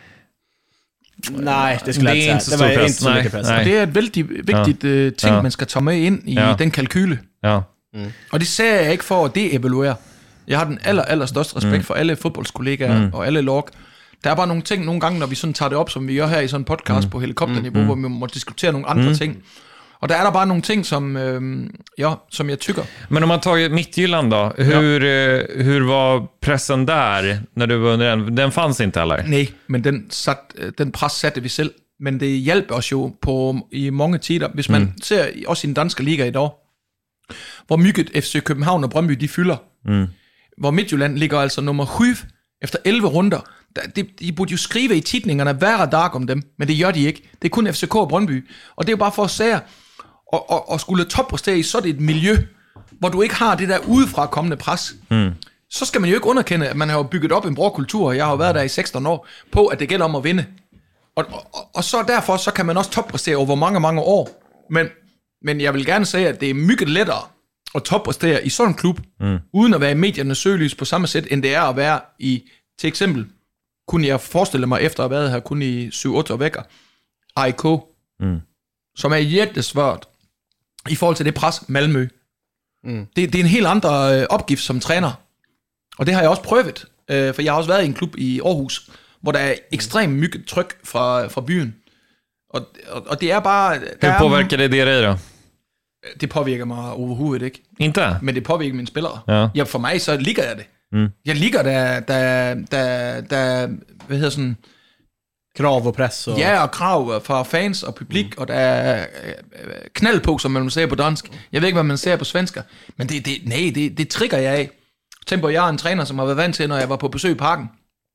Nej, det skulle det jeg inte sige. Det var ikke så mycket press. Det er et vældig vigtigt ja. uh, ting, ja. man skal tage med ind i ja. den kalkyle. Ja. Mm. Og det ser jeg ikke for at det-evaluere. Jeg har den aller, aller største respekt mm. for alle fodboldskollegaer mm. og alle log. Der er bare nogle ting nogle gange, når vi sådan tager det op, som vi gør her i sådan en podcast mm. på helikopterniveau, mm. hvor vi må diskutere nogle andre mm. ting. Og der er der bare nogle ting, som, øh, ja, som jeg tycker. Men om man tar Midtjylland då, hur, ja. hur var pressen där när du var under den? Den fanns inte eller? Nej, men den, sat, den pres satte vi selv. Men det hjælper os jo på, i mange tider. Hvis man mm. ser også i den danske liga i dag, hvor mygget F C København og Brøndby de fylder, mm. hvor Midtjylland ligger altså nummer syv efter elleve runder. De, de burde jo skrive i titningerne hver dag om dem, men det gør de ikke. Det er kun F C K og Brøndby. Og det er jo bare for at sige, og, og, og skulle toppræstere i sådan et miljø, hvor du ikke har det der udefra kommende pres, mm. så skal man jo ikke underkende, at man har bygget op en bra kultur, jeg har jo været der i seksten år, på at det gælder om at vinde. Og, og, og så derfor, så kan man også toppræstere over mange, mange år. Men, men jeg vil gerne sige, at det er mygget lettere at toppræstere i sådan en klub, mm. uden at være i mediernes søgelys på samme sæt, end det er at være i, til eksempel, kunne jeg forestille mig, efter at have været her kun i syv otte vækker, A I K, mm. som er jättesvært i forhold til det pres, Malmø. Mm. Det, det er en helt anden øh, opgift som træner. Og det har jeg også prøvet, øh, for jeg har også været i en klub i Aarhus, hvor der er ekstremt mygget tryk fra, fra byen. Og, og, og det er bare... Hur påvirker det dig då? Det påvirker mig overhovedet ikke. Inte? Men det påvirker mine spillere. Ja. Ja, for mig så ligger jeg det. Mm. Jeg ligger der, der, der, der, hvad hedder sådan... Krav og press. Og... Ja, og krav fra fans og publik, mm. og der er knald på, som man siger på dansk. Jeg ved ikke, hvad man siger på svensker. Men det, det, nej, det, det trigger jeg af. Tænk på, jeg er en træner, som har været vant til, når jeg var på besøg i parken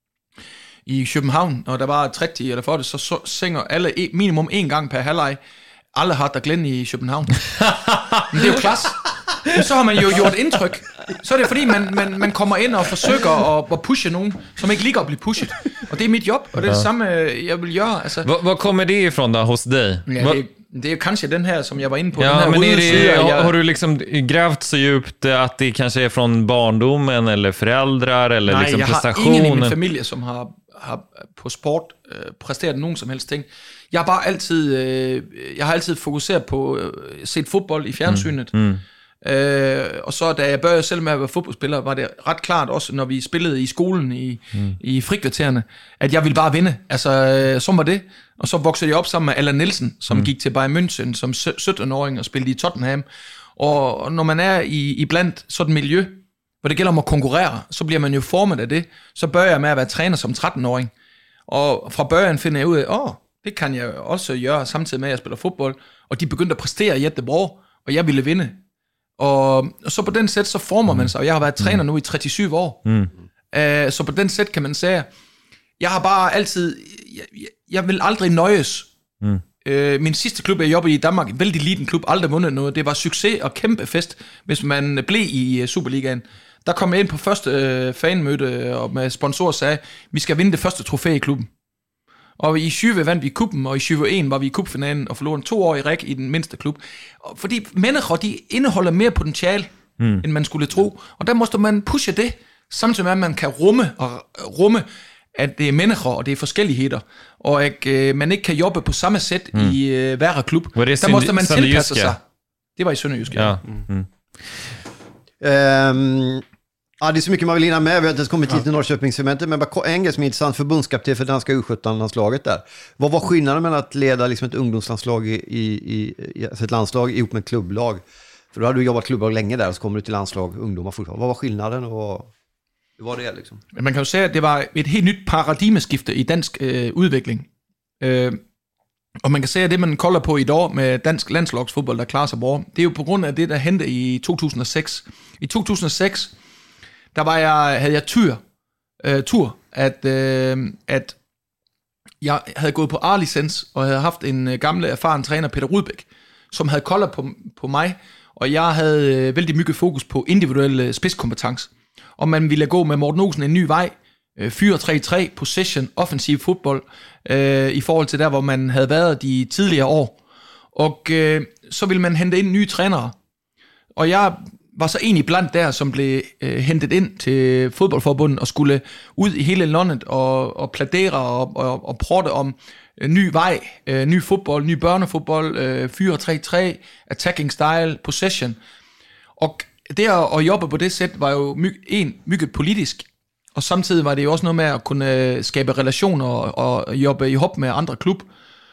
i København, og der var tretti eller fyrre, så, så synger alle minimum en gang per halvleg. Alle har der Glenn i København. Men det er jo klasse. Men så har man jo gjort indtryk. Så er det fordi, man, man, man kommer ind og forsøger at, at pushe nogen, som ikke ligger at blive pushet. Og det er mit job, og det er ja. det samme, jeg vil gøre. Altså, hvor, hvor kommer det ifrån då hos dig? Ja, det, det er kanskje den her, som jeg var inde på. Ja, den her men är det, side, jeg... har du liksom grävt så djupt att det kanske är från barndomen eller föräldrar eller Nej, liksom jeg prestationen? har ingen i min familie, som har, har på sport øh, præsteret nogen som helst ting. Jeg har bare altid, øh, jeg har altid fokuseret på øh, set fodbold i fjernsynet. Mm. Mm. Øh, og så da jeg børjede selv med at være fodboldspiller, var det ret klart også, når vi spillede i skolen i, mm. i frikvartererne, at jeg ville bare vinde. Altså, øh, så var det. Og så voksede jeg op sammen med Allan Nielsen, som mm. gik til Bayern München som sytten-åring og spillede i Tottenham. Og, og når man er i, i blandt sådan et miljø, hvor det gælder om at konkurrere, så bliver man jo formet af det. Så bør jeg med at være træner som tretten-åring. Og fra børjen finder jeg ud af, åh, det kan jeg også gøre, samtidig med at jeg spiller fodbold. Og de begyndte at præstere jättebra, og jeg ville vinde. Og, og så på den sæt, så former man sig, og jeg har været træner nu i treogtyve år. Mm. Uh, så på den sæt kan man sige, jeg har bare altid, jeg, jeg, jeg vil aldrig nøjes. Mm. Uh, min sidste klub, jeg jobbede i Danmark, en vældig liten klub, aldrig vundet noget. Det var succes og kæmpe fest, hvis man blev i uh, Superligaen. Der kom jeg ind på første uh, fanmøde, og med sponsorer sagde, vi skal vinde det første trofæ i klubben. Og i tyve vandt vi kuppen, og i tyve-en var vi i cupfinalen og forlorede to år i ræk i den mindste klub. Fordi mennesker, de indeholder mere potentiale, mm. end man skulle tro. Og der måste man pushe det. Samtidig med, at man kan rumme, og rumme at det er mennesker, og det er forskelligheder, og at øh, man ikke kan jobbe på samme sæt mm. i øh, hver klub. Var det der måste man Sønderjyske? tilpasse sig. Det var i Sønderjyske. Ja. Mm. Um, ja, det är så mycket man vill hinna med. Vi har inte ens kommit hit till Norrköpingssegmentet, men bara en grej som är intressant, förbundskapten för danska U sjutton-landslaget där. Vad var skillnaden mellan att leda liksom ett ungdomslandslag i, i, i, i alltså ett landslag ihop med ett klubblag? För då hade du jobbat klubblag länge där, och så kommer du till landslag, ungdomar fortfarande. Vad var skillnaden og hur var det liksom? Man kan jo sige, at det var et helt nyt paradigmeskifte i dansk øh, udvikling. Øh, og man kan sige, at det, man kolder på i dag med dansk landslagsfodbold, der klarer sig bra, det er jo på grund af det, der hentede i to tusind og seks. I to tusind og seks, der var jeg, havde jeg tur, øh, tur at, øh, at jeg havde gået på A-licens, og havde haft en øh, gamle, erfaren træner, Peter Rudbæk, som havde kolder på, på mig, og jeg havde øh, vældig mye fokus på individuel øh, spidskompetence. Og man ville gå med Morten Olsen en ny vej, øh, fire tre tre, possession, offensiv fodbold, øh, i forhold til der, hvor man havde været de tidligere år. Og øh, så ville man hente ind nye trænere. Og jeg var så egentlig blandt der, som blev øh, hentet ind til fodboldforbundet og skulle ud i hele landet og, og pladere og, og, og protte om øh, ny vej, øh, ny fodbold, ny børnefodbold, øh, fire tre tre, attacking style, possession. Og det at jobbe på det sæt var jo my- en mygget politisk, og samtidig var det jo også noget med at kunne skabe relationer og, og jobbe i hop med andre klub.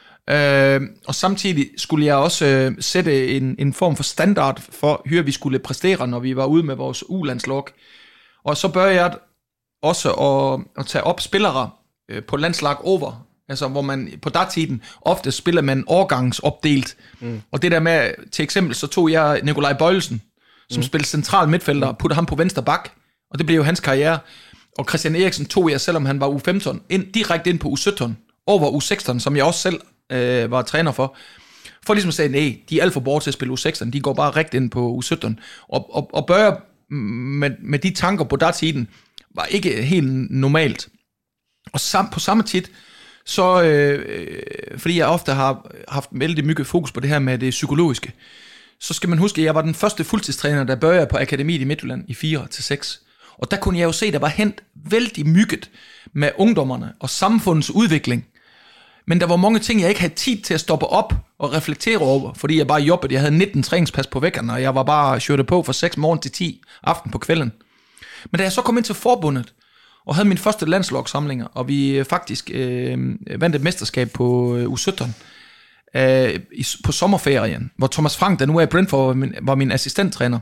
Øh, og samtidig skulle jeg også øh, sætte en, en form for standard for, hvor vi skulle præstere, når vi var ude med vores U-landslag. Og så bør jeg også at, at tage op spillere øh, på landslag over, altså hvor man på datiden ofte spiller man årgangsopdelt. Mm. Og det der med, til eksempel, så tog jeg Nikolaj Bøjelsen, som mm. spillede central midtfelter, og puttede ham på venstre bak, og det blev jo hans karriere. Og Christian Eriksen tog jeg, selvom han var U femten, ind, direkte ind på U sytten, over U seksten, som jeg også selv øh, var træner for. For ligesom at sige, nej, de er alt for borte til at spille U seksten, de går bare rigtig ind på U sytten. Og, og, og Børge med, med de tanker på datiden, var ikke helt normalt. Og sam, på samme tid, så, øh, fordi jeg ofte har haft vældig mye fokus på det her med det psykologiske, så skal man huske, at jeg var den første fuldtidstræner, der børjede på Akademiet i Midtjylland i fire til seks. Og der kunne jeg jo se, at der var hent vældig mygget med ungdommerne og samfundets udvikling. Men der var mange ting, jeg ikke havde tid til at stoppe op og reflektere over, fordi jeg bare jobbede. Jeg havde nitten træningspas på vækkerne, og jeg var bare kørte på fra seks morgen til ti aften på kvelden. Men da jeg så kom ind til forbundet, og havde min første landslagssamlinger, og vi faktisk øh, vandt et mesterskab på øh, U sytten, øh, i, på sommerferien, hvor Thomas Frank, der nu er i Brentford, var min, var min assistenttræner,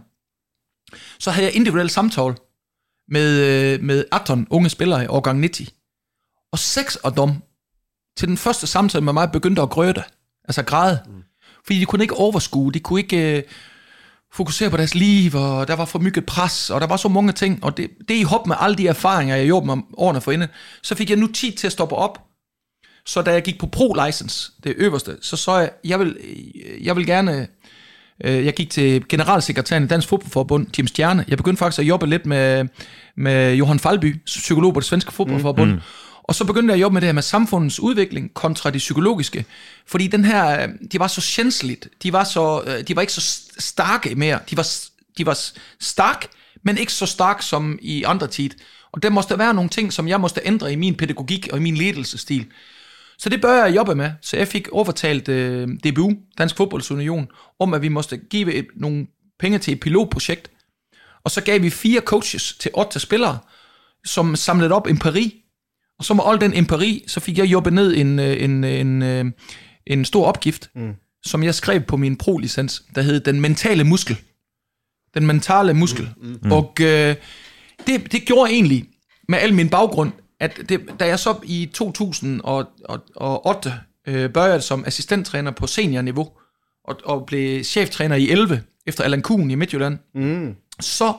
så havde jeg individuel samtale med, øh, med atten unge spillere i årgang nitti. Og seks af dem, til den første samtale med mig, begyndte at grøde, altså græde. Mm. Fordi de kunne ikke overskue, de kunne ikke øh, fokusere på deres liv, og der var for mye pres, og der var så mange ting, og det, det i hop med alle de erfaringer, jeg gjorde med årene forinden, så fik jeg nu tid til at stoppe op. Så da jeg gik på pro-license, det øverste, så så jeg, jeg vil, jeg vil gerne, øh, jeg gik til generalsekretæren i Dansk Fodboldforbund, Tim Stjerne. Jeg begyndte faktisk at jobbe lidt med, med Johan Falby, psykolog på det svenske fodboldforbund. Mm. Og så begyndte jeg at jobbe med det her med samfundets udvikling kontra det psykologiske. Fordi den her, de var så sjænsligt, de var, så, de var ikke så starke mere. De var, de var stark, men ikke så stark som i andre tid. Og der måste være nogle ting, som jeg måste ændre i min pædagogik og i min ledelsesstil. Så det bør jeg jobbe med. Så jeg fik overtalt øh, D B U, Dansk Fodboldsunion, om at vi måste give et, nogle penge til et pilotprojekt. Og så gav vi fire coaches til otte spillere, som samlede op empiri. Og så med al den empiri, så fik jeg jobbet ned en, en, en, en, en stor opgift, mm. som jeg skrev på min pro-licens, der hed Den Mentale Muskel. Den mentale muskel. Mm. Mm. Og øh, det, det gjorde egentlig, med al min baggrund, at det, da jeg så i to tusind og otte øh, børjede som assistenttræner på seniorniveau, og, og blev cheftræner i elleve, efter Allan Kuhn i Midtjylland, mm. så...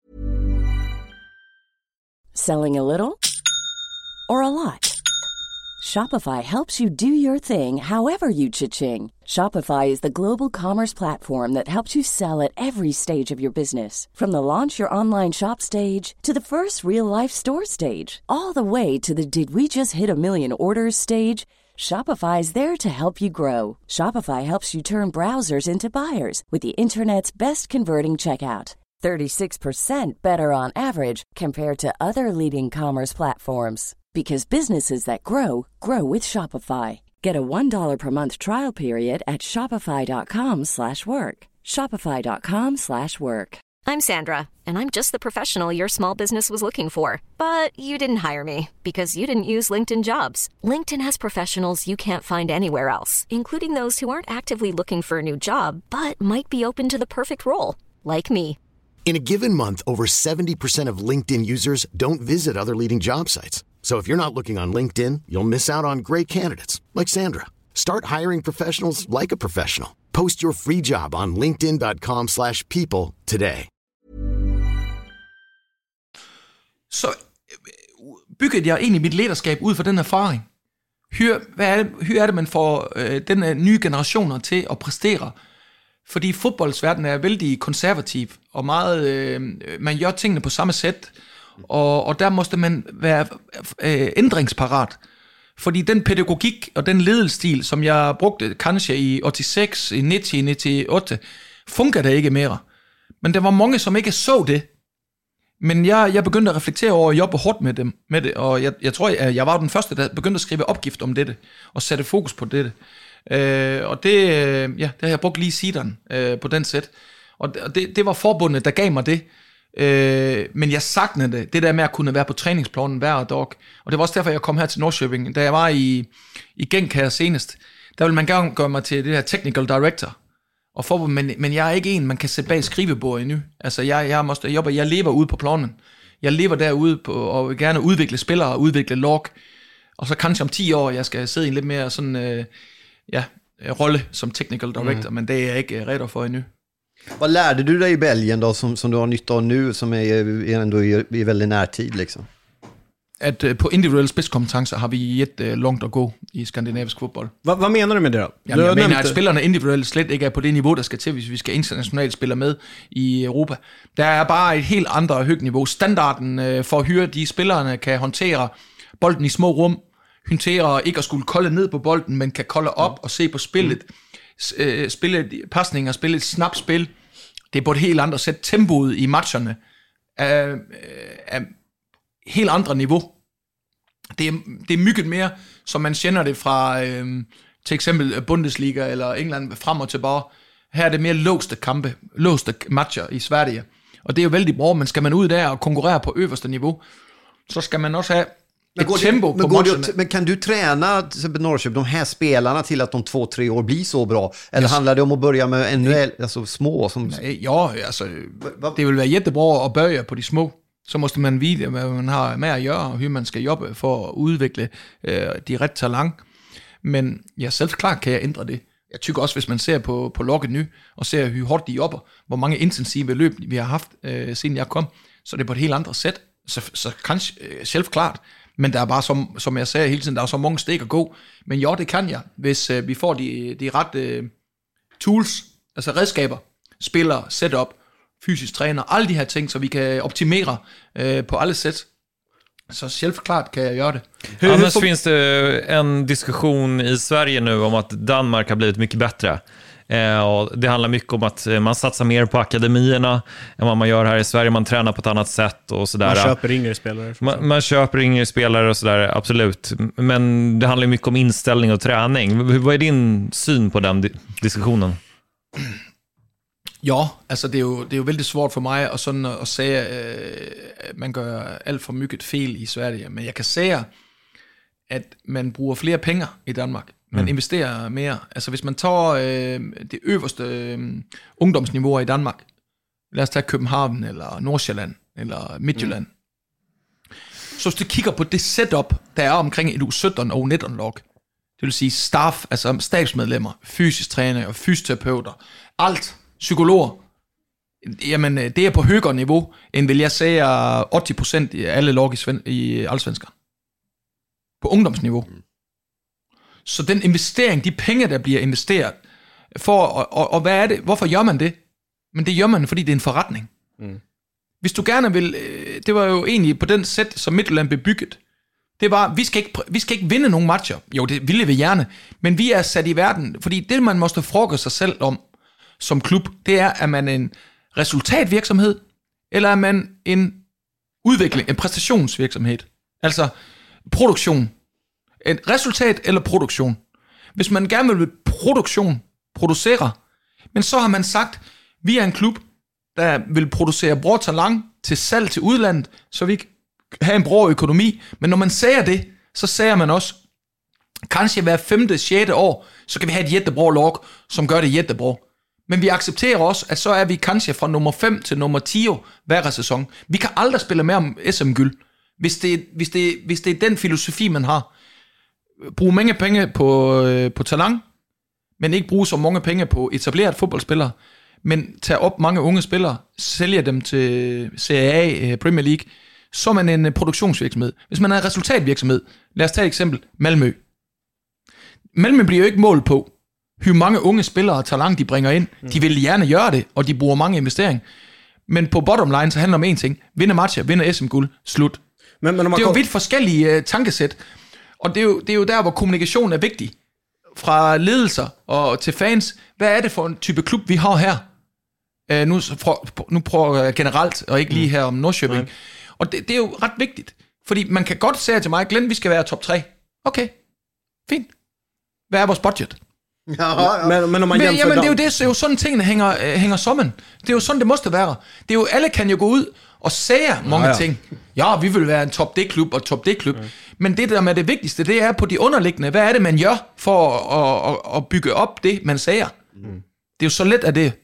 Selling a little or a lot? Shopify helps you do your thing however you cha-ching. Shopify is the global commerce platform that helps you sell at every stage of your business. From the launch your online shop stage to the first real-life store stage, all the way to the did we just hit a million orders stage. Shopify is there to help you grow. Shopify helps you turn browsers into buyers with the internet's best converting checkout. thirty-six percent better on average compared to other leading commerce platforms. Because businesses that grow, grow with Shopify. Get a one dollar per month trial period at shopify.com slash work. Shopify.com slash work. I'm Sandra, and I'm just the professional your small business was looking for. But you didn't hire me because you didn't use LinkedIn Jobs. LinkedIn has professionals you can't find anywhere else, including those who aren't actively looking for a new job, but might be open to the perfect role, like me. In a given month, over seventy percent of LinkedIn users don't visit other leading job sites. So if you're not looking on LinkedIn, you'll miss out on great candidates like Sandra. Start hiring professionals like a professional. Post your free job on linkedin.com slash people today. Så byggede jeg egentlig mit lederskab ud fra den erfaring. Hør, hvad er det, hør er det man får øh, den øh, nye generationer til at præstere. Fordi fodboldsverdenen er vældig konservativ, og meget, øh, man gør tingene på samme sæt, og, og der måste man være øh, ændringsparat. Fordi den pædagogik og den ledelsestil, som jeg brugte kanskje i otteogtres, i nitten, i nittinutte, fungerer det ikke mere. Men der var mange, som ikke så det. Men jeg, jeg begyndte at reflektere over at jobbe hårdt med, dem, med det, og jeg, jeg tror, jeg, jeg var den første, der begyndte at skrive opgift om dette, og sætte fokus på dette. Øh, og det, ja, det har jeg brugt lige sideren øh, på den sæt. Og det, det var forbundet, der gav mig det. Øh, men jeg savnede det, det der med at kunne være på træningsplanen hver dag. Og det var også derfor, jeg kom her til Norrköping. Da jeg var i, i Genk her senest, der ville man gerne gøre mig til det her technical director. Og for, men, men jeg er ikke en, man kan sætte bag skrivebordet endnu. Altså, jeg, jeg, måste, jeg, jeg lever ude på planen. Jeg lever derude på, og vil gerne udvikle spillere og udvikle log. Og så kanskje om ti år, jeg skal sidde i en lidt mere sådan, øh, ja, rolle som technical director, mm. men det er jeg ikke redo for endnu. Vad lärde du dig i Belgien då, som, som du har nytta av nu, som är, är ändå i, i väldigt närtid liksom? At uh, på individuelle spidskompetencer har vi et uh, langt at gå i skandinavisk fodbold. Vad, vad menar du med det då? Jamen, jeg du mener, at spillerne individuelt slet ikke er på det niveau, der skal til, hvis vi skal internationalt spille med i Europa. Der er bare et helt andet højt niveau. Standarden uh, for at hyre de spillerne kan håndtere bolden i små rum, håndtere ikke at skulle kolde ned på bolden, men kan kolde op og se på spillet, mm. uh, spille pasninger, spille et snapspil. Det er på et helt andet sæt. Tempoet i matcherne er, er helt andre niveau. Det er, det er mygget mere, som man kender det fra øh, til eksempel Bundesliga eller England frem og tilbage. Her er det mere låste kampe, låste matcher i Sverige. Og det er jo vældig bra, men skal man ud der og konkurrere på øverste niveau, så skal man også have men ett tempo men, på matcherna. Men kan du träna till exempel Norrköping, de här spelarna till att de två, tre år blir så bra? Eller yes. handlar det om att börja med ännu alltså, små? Som... Nej, ja, altså, det vil være jättebra at börja på de små. Så måste man vide, hvad man har med at gøre, og hvordan man skal jobbe for at udvikle øh, de rette talent. Men ja, selvklart kan jeg ændre det. Jeg tykker også, hvis man ser på, på logget nu, og ser, hvor hårdt de jobber, hvor mange intensive løb vi har haft, øh, siden jeg kom, så det er på et helt andet sæt. Så, så kanskje øh, selvklart, men der er bare, som, som jeg sagde hele tiden, der er så mange steg at gå. Men jo, det kan jeg, hvis øh, vi får de, de rette øh, tools, altså redskaber, spiller, setup, fysisk træner, alle de her ting, så vi kan optimere øh, på alle sæt. Så självklart kan jag göra det. Hur, Annars hur... finns det en diskussion i Sverige nu om att Danmark har blivit mycket bättre. Eh, och det handlar mycket om att man satsar mer på akademierna än vad man gör här i Sverige. Man tränar på ett annat sätt och sådär. Man köper yngre spelare. Man, man köper yngre spelare och sådär, absolut. Men det handlar mycket om inställning och träning. Vad är din syn på den di- diskussionen? Ja, altså det er jo, det er jo vældig svårt for mig at, sådan at sige, at man gør alt for mygget fel i Sverige. Men jeg kan sige, at man bruger flere penge i Danmark. Man mm. investerer mere. Altså hvis man tager øh, det øverste øh, ungdomsniveauer i Danmark, lad os tage København eller Nordsjælland eller Midtjylland. Mm. Så hvis du kigger på det setup, der er omkring et U sytten og U nitten lag, det vil sige staff, altså stabsmedlemmer, fysisk træner og fysioterapeuter, alt, psykologer, jamen det er på højere niveau, end vil jeg sige otte procent i alle lag i, Sven- i Allsvenskan. På ungdomsniveau. Mm. Så den investering, de penge, der bliver investeret, for, og, og, og hvad er det? Hvorfor gør man det? Men det gør man, fordi det er en forretning. Mm. Hvis du gerne vil, det var jo egentlig på den sæt, som Midtjylland blev bygget, det var, vi skal, ikke, vi skal ikke vinde nogen matcher. Jo, det ville vi gerne, men vi er sat i verden, fordi det, man måste fråge sig selv om, som klub, det er, at man er en resultatvirksomhed, eller er man en udvikling, en præstationsvirksomhed? Altså produktion. Et resultat eller produktion. Hvis man gerne vil produktion, producere, men så har man sagt, vi er en klub, der vil producere bror talang til salg til udlandet, så vi kan have en bror økonomi. Men når man siger det, så siger man også, kanskje hver femte, sjette år, så kan vi have et jättebra lag, som gør det jättebra. Men vi accepterer også, at så er vi kanskje fra nummer fem til nummer ti hver sæson. Vi kan aldrig spille mere om S M-gyld, hvis det, hvis, det, hvis det er den filosofi, man har. Brug mange penge på, øh, på talang, men ikke bruge så mange penge på etableret fodboldspillere, men tage op mange unge spillere, sælge dem til Serie A, Premier League, så er man en produktionsvirksomhed. Hvis man er en resultatvirksomhed, lad os tage et eksempel, Malmø. Malmø bliver jo ikke målt på, hvor mange unge spillere og talang de bringer ind. De vil gerne gøre det, og de bruger mange investeringer. Men på bottom line, så handler det om én ting. Vinde matcher, vinde S M-guld, slut. Men, men det er jo vidt forskellige uh, tankesæt. Og det er, jo, det er jo der, hvor kommunikation er vigtig. Fra ledelser og til fans. Hvad er det for en type klub, vi har her? Uh, nu, for, nu prøver jeg generelt, og ikke lige her om Norrköping. Nej. Og det, det er jo ret vigtigt. Fordi man kan godt sige til mig, Glenn, vi skal være top tre. Okay, fint. Hvad er vores budget? Ja, ja. Men, men, når man men jamen, det er jo det, så er jo sådan tingene hænger, øh, hænger sammen. Det er jo sådan, det måste være. Det er jo, alle kan jo gå ud og sige mange ja, ja. ting. Ja, vi vil være en top D-klub og top D-klub. Ja. Men det der med det vigtigste, det er på de underliggende. Hvad er det, man gør for at, at, at bygge op det, man siger? Mm. Det er jo så let af det.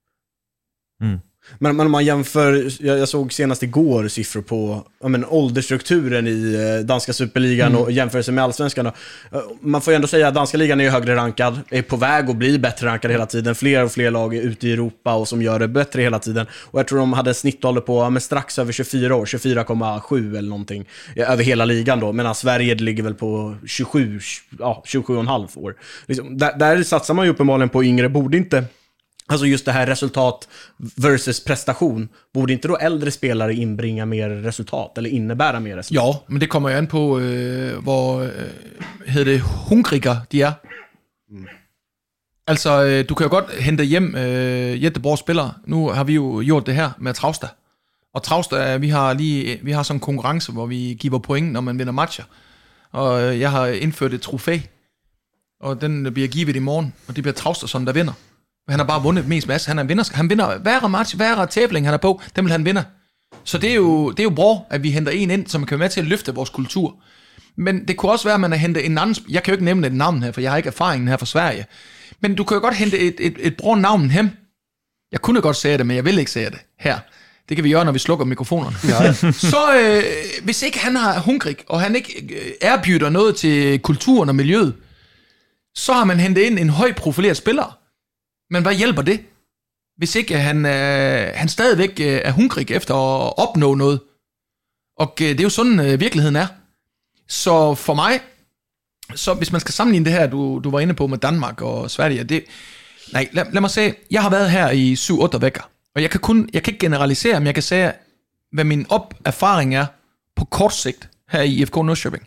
Mm. Men, men om man jämför, jag, jag såg senast igår siffror på ja, men, åldersstrukturen i eh, danska superligan mm. och jämförelse med allsvenskan. Uh, man får ju ändå säga att danska ligan är högre rankad, är på väg att bli bättre rankad hela tiden. Fler och fler lag är ute i Europa och som gör det bättre hela tiden. Och jag tror de hade snittålder på ja, men strax över tjugofyra år, tjugofyra komma sju eller någonting ja, över hela ligan då. Medan Sverige ligger väl på tjugosju, ja, tjugosju komma fem år. Liksom, där, där satsar man ju uppenbarligen på yngre, borde inte. Alltså just det här resultat versus prestation. Borde inte då äldre spelare inbringa mer resultat eller innebära mer resultat? Ja, men det kommer ju an på, øh, hvor øh, hedder det, hungriger de er. Mm. Altså, øh, du kan jo godt hente hjem øh, jättebra spillere. Nu har vi jo gjort det her med Trausta. Og Trausta, vi har lige vi har sådan en konkurrence, hvor vi giver point, når man vinder matcher. Og øh, jeg har indført et trofæ, og den bliver givet i morgen, og det bliver Trausta, sådan der vinder. Han har bare vundet mest masse. Han er vinder. Han vinder hver match, hver tæbling han er på, den vil han vinde. Så det er jo det er jo bra, at vi henter en ind, som kan være med til at løfte vores kultur. Men det kunne også være, at man har hentet en anden. Jeg kan jo ikke nævne et navn her, for jeg har ikke erfaringen her fra Sverige. Men du kan jo godt hente et et et bra navn hem. Jeg kunne godt sige det, men jeg vil ikke sige det her. Det kan vi gøre, når vi slukker mikrofonerne. Ja. Så øh, hvis ikke han er hungrig, og han ikke øh, erbjuder noget til kulturen og miljøet, så har man hentet ind en høj profileret spiller. Men hvad hjælper det, hvis ikke han, øh, han stadigvæk øh, er hungrig efter at opnå noget? Og øh, det er jo sådan, øh, virkeligheden er. Så for mig, så hvis man skal sammenligne det her, du, du var inde på med Danmark og Sverige, det, nej, lad, lad mig sige, jeg har været her i syv otte vekker, og jeg kan, kun, jeg kan ikke generalisere, men jeg kan sige, hvad min op erfaring er på kort sigt her i I F K Norrköping.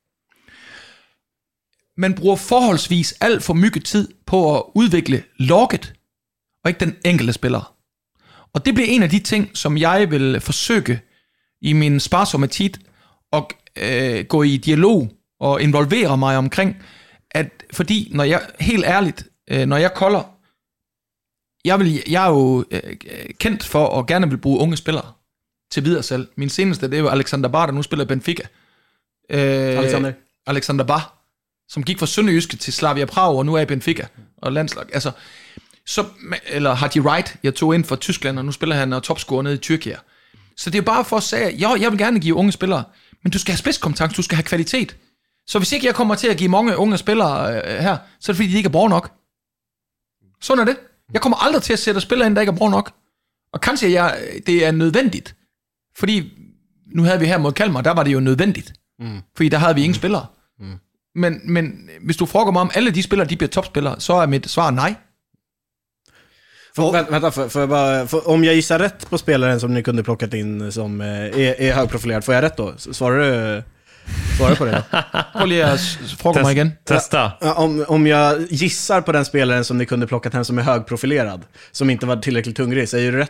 Man bruger forholdsvis alt for mye tid på at udvikle laget, og ikke den enkelte spiller. Og det bliver en af de ting, som jeg vil forsøge i min sparsomme tid, at øh, gå i dialog og involvere mig omkring, at fordi, når jeg, helt ærligt, øh, når jeg kolder, jeg, vil, jeg er jo øh, kendt for at gerne vil bruge unge spillere til videre selv. Min seneste, det er jo Alexander Bar, der nu spiller Benfica. Øh, Alexander. Alexander Bar, som gik fra Sønderjyske til Slavia Prag, og nu er i Benfica og landslag. Altså, så, eller Haji Wright, jeg tog ind fra Tyskland, og nu spiller han og topscorer nede i Tyrkia. Så det er bare for at sige, ja, jeg vil gerne give unge spillere, men du skal have spidskompetence, du skal have kvalitet. Så hvis ikke jeg kommer til at give mange unge spillere øh, her, så er det fordi, de ikke er bra nok. Sådan er det. Jeg kommer aldrig til at sætte spillere ind, der ikke er bra nok. Og kanskje jeg, det er nødvendigt. Fordi, nu havde vi her mod Kalmar, der var det jo nødvendigt. Mm. Fordi der havde vi ingen spillere. Mm. Men, men hvis du frågar mig om alle de spillere, de bliver topspillere, så er mit svar nej. För, vänta, vänta för, för bara, för, om jag gissar rätt på spelaren som ni kunde plockat in som är, är högprofilerad, får jag rätt då? Svarar du, svarar du på det? Håll jag fråga mig igen. Testa. Ja, om, om jag gissar på den spelaren som ni kunde plockat hem som är högprofilerad, som inte var tillräckligt hungrig, säger du rätt då?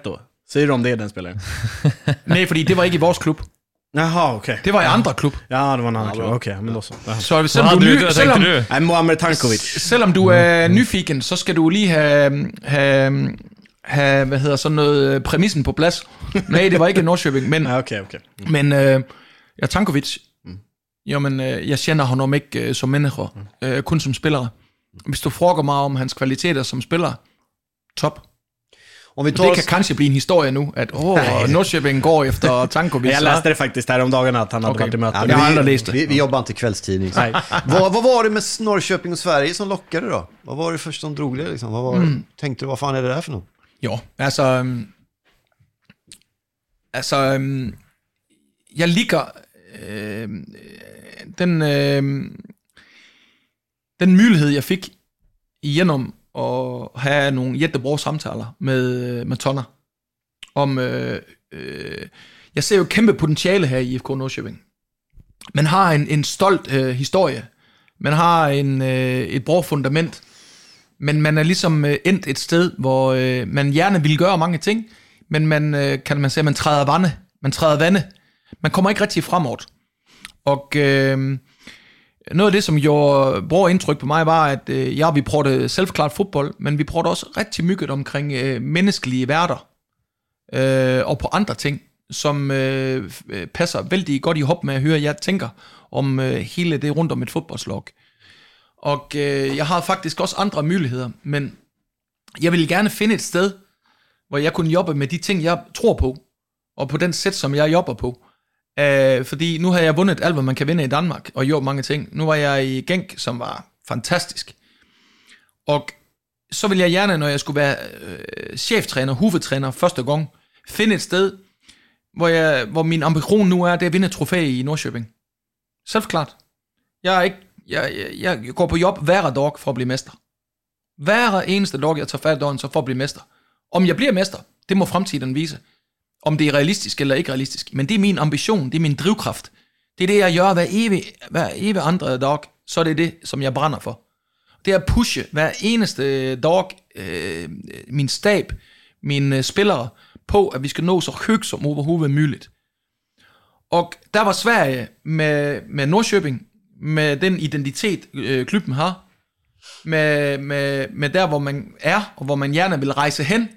Säger du om det är den spelaren? Nej, fordi det var ikke i vores klub. Jaha, okej. Okay. Det var i andre klub. Ja, det var en annan klub. Okej, okay, men då så. Ja. Så selvom du, ny, selvom, Nej, Muamer Tankovic. Selvom du er nyfiken, så skal du lige have, have, have hvad hedder sådan noget, præmissen på plads. Nej, det var ikke Norrköping, men, ja, okay, okay. Mm. men øh, ja, Tankovic, mm. jamen, øh, jeg kender honom ikke øh, som mennesker, mm. øh, kun som spillere. Hvis du frågar mig om hans kvaliteter som spiller, top. Om vi tar det kan kanske bli en historia nu, att åh, Norrköping går efter Tankovic. Jag läste det faktiskt här om dagen att han hade okay. varit i möte. Ja, jag har aldrig läst det. Vi, vi jobbar inte kvällstidning. vad, vad var det med Norrköping och Sverige som lockade då? Vad var det först som drog det liksom? Vad var mm. Tänkte du, vad fan är det där för något? Ja, alltså... Um, alltså... Um, jag liker... Uh, den... Uh, den mulighed, jeg fik igennem og have nogle jättebra samtaler med, med Tonner om, øh, øh, jeg ser jo kæmpe potentiale her i I F K Norrköping. Man har en, en stolt øh, historie, man har en, øh, et bra fundament, men man er ligesom øh, endt et sted, hvor øh, man gerne vil gøre mange ting, men man, øh, kan man sige, man træder vande, man træder vande, man kommer ikke rigtig fremad. Og øh, noget af det, som gjorde bra indtryk på mig, var, at øh, ja, vi prøvede selvklart fodbold, men vi prøvede også rigtig mygget omkring øh, menneskelige værter øh, og på andre ting, som øh, passer vældig godt i hop med at høre, jeg tænker om øh, hele det rundt om et fodboldslag. Og øh, jeg har faktisk også andre muligheder, men jeg vil gerne finde et sted, hvor jeg kunne jobbe med de ting, jeg tror på, og på den sæt, som jeg jobber på. Uh, fordi nu har jeg vundet alt, hvad man kan vinde i Danmark, og gjort mange ting. Nu var jeg i Genk, som var fantastisk. Og så vil jeg gerne, når jeg skulle være uh, cheftræner, hovedtræner første gang, finde et sted, hvor, jeg, hvor min ambition nu er, det er at vinde et trofæ i Norrköping. Selvklart. Jeg, er ikke, jeg, jeg, jeg går på job hver dag for at blive mester. Hver eneste dag, jeg tager fat i døren, så for at blive mester. Om jeg bliver mester, det må fremtiden vise. Om det er realistisk eller ikke realistisk. Men det er min ambition, det er min drivkraft. Det er det, jeg gør hver evig, hver evig andre dag. Så er det det, som jeg brænder for. Det er at pushe hver eneste dag øh, min stab, mine spillere, på, at vi skal nå så højt som overhovedet muligt. Og der var Sverige med, med Norrköping, med den identitet, øh, klubben har, med, med, med der, hvor man er, og hvor man gerne vil rejse hen.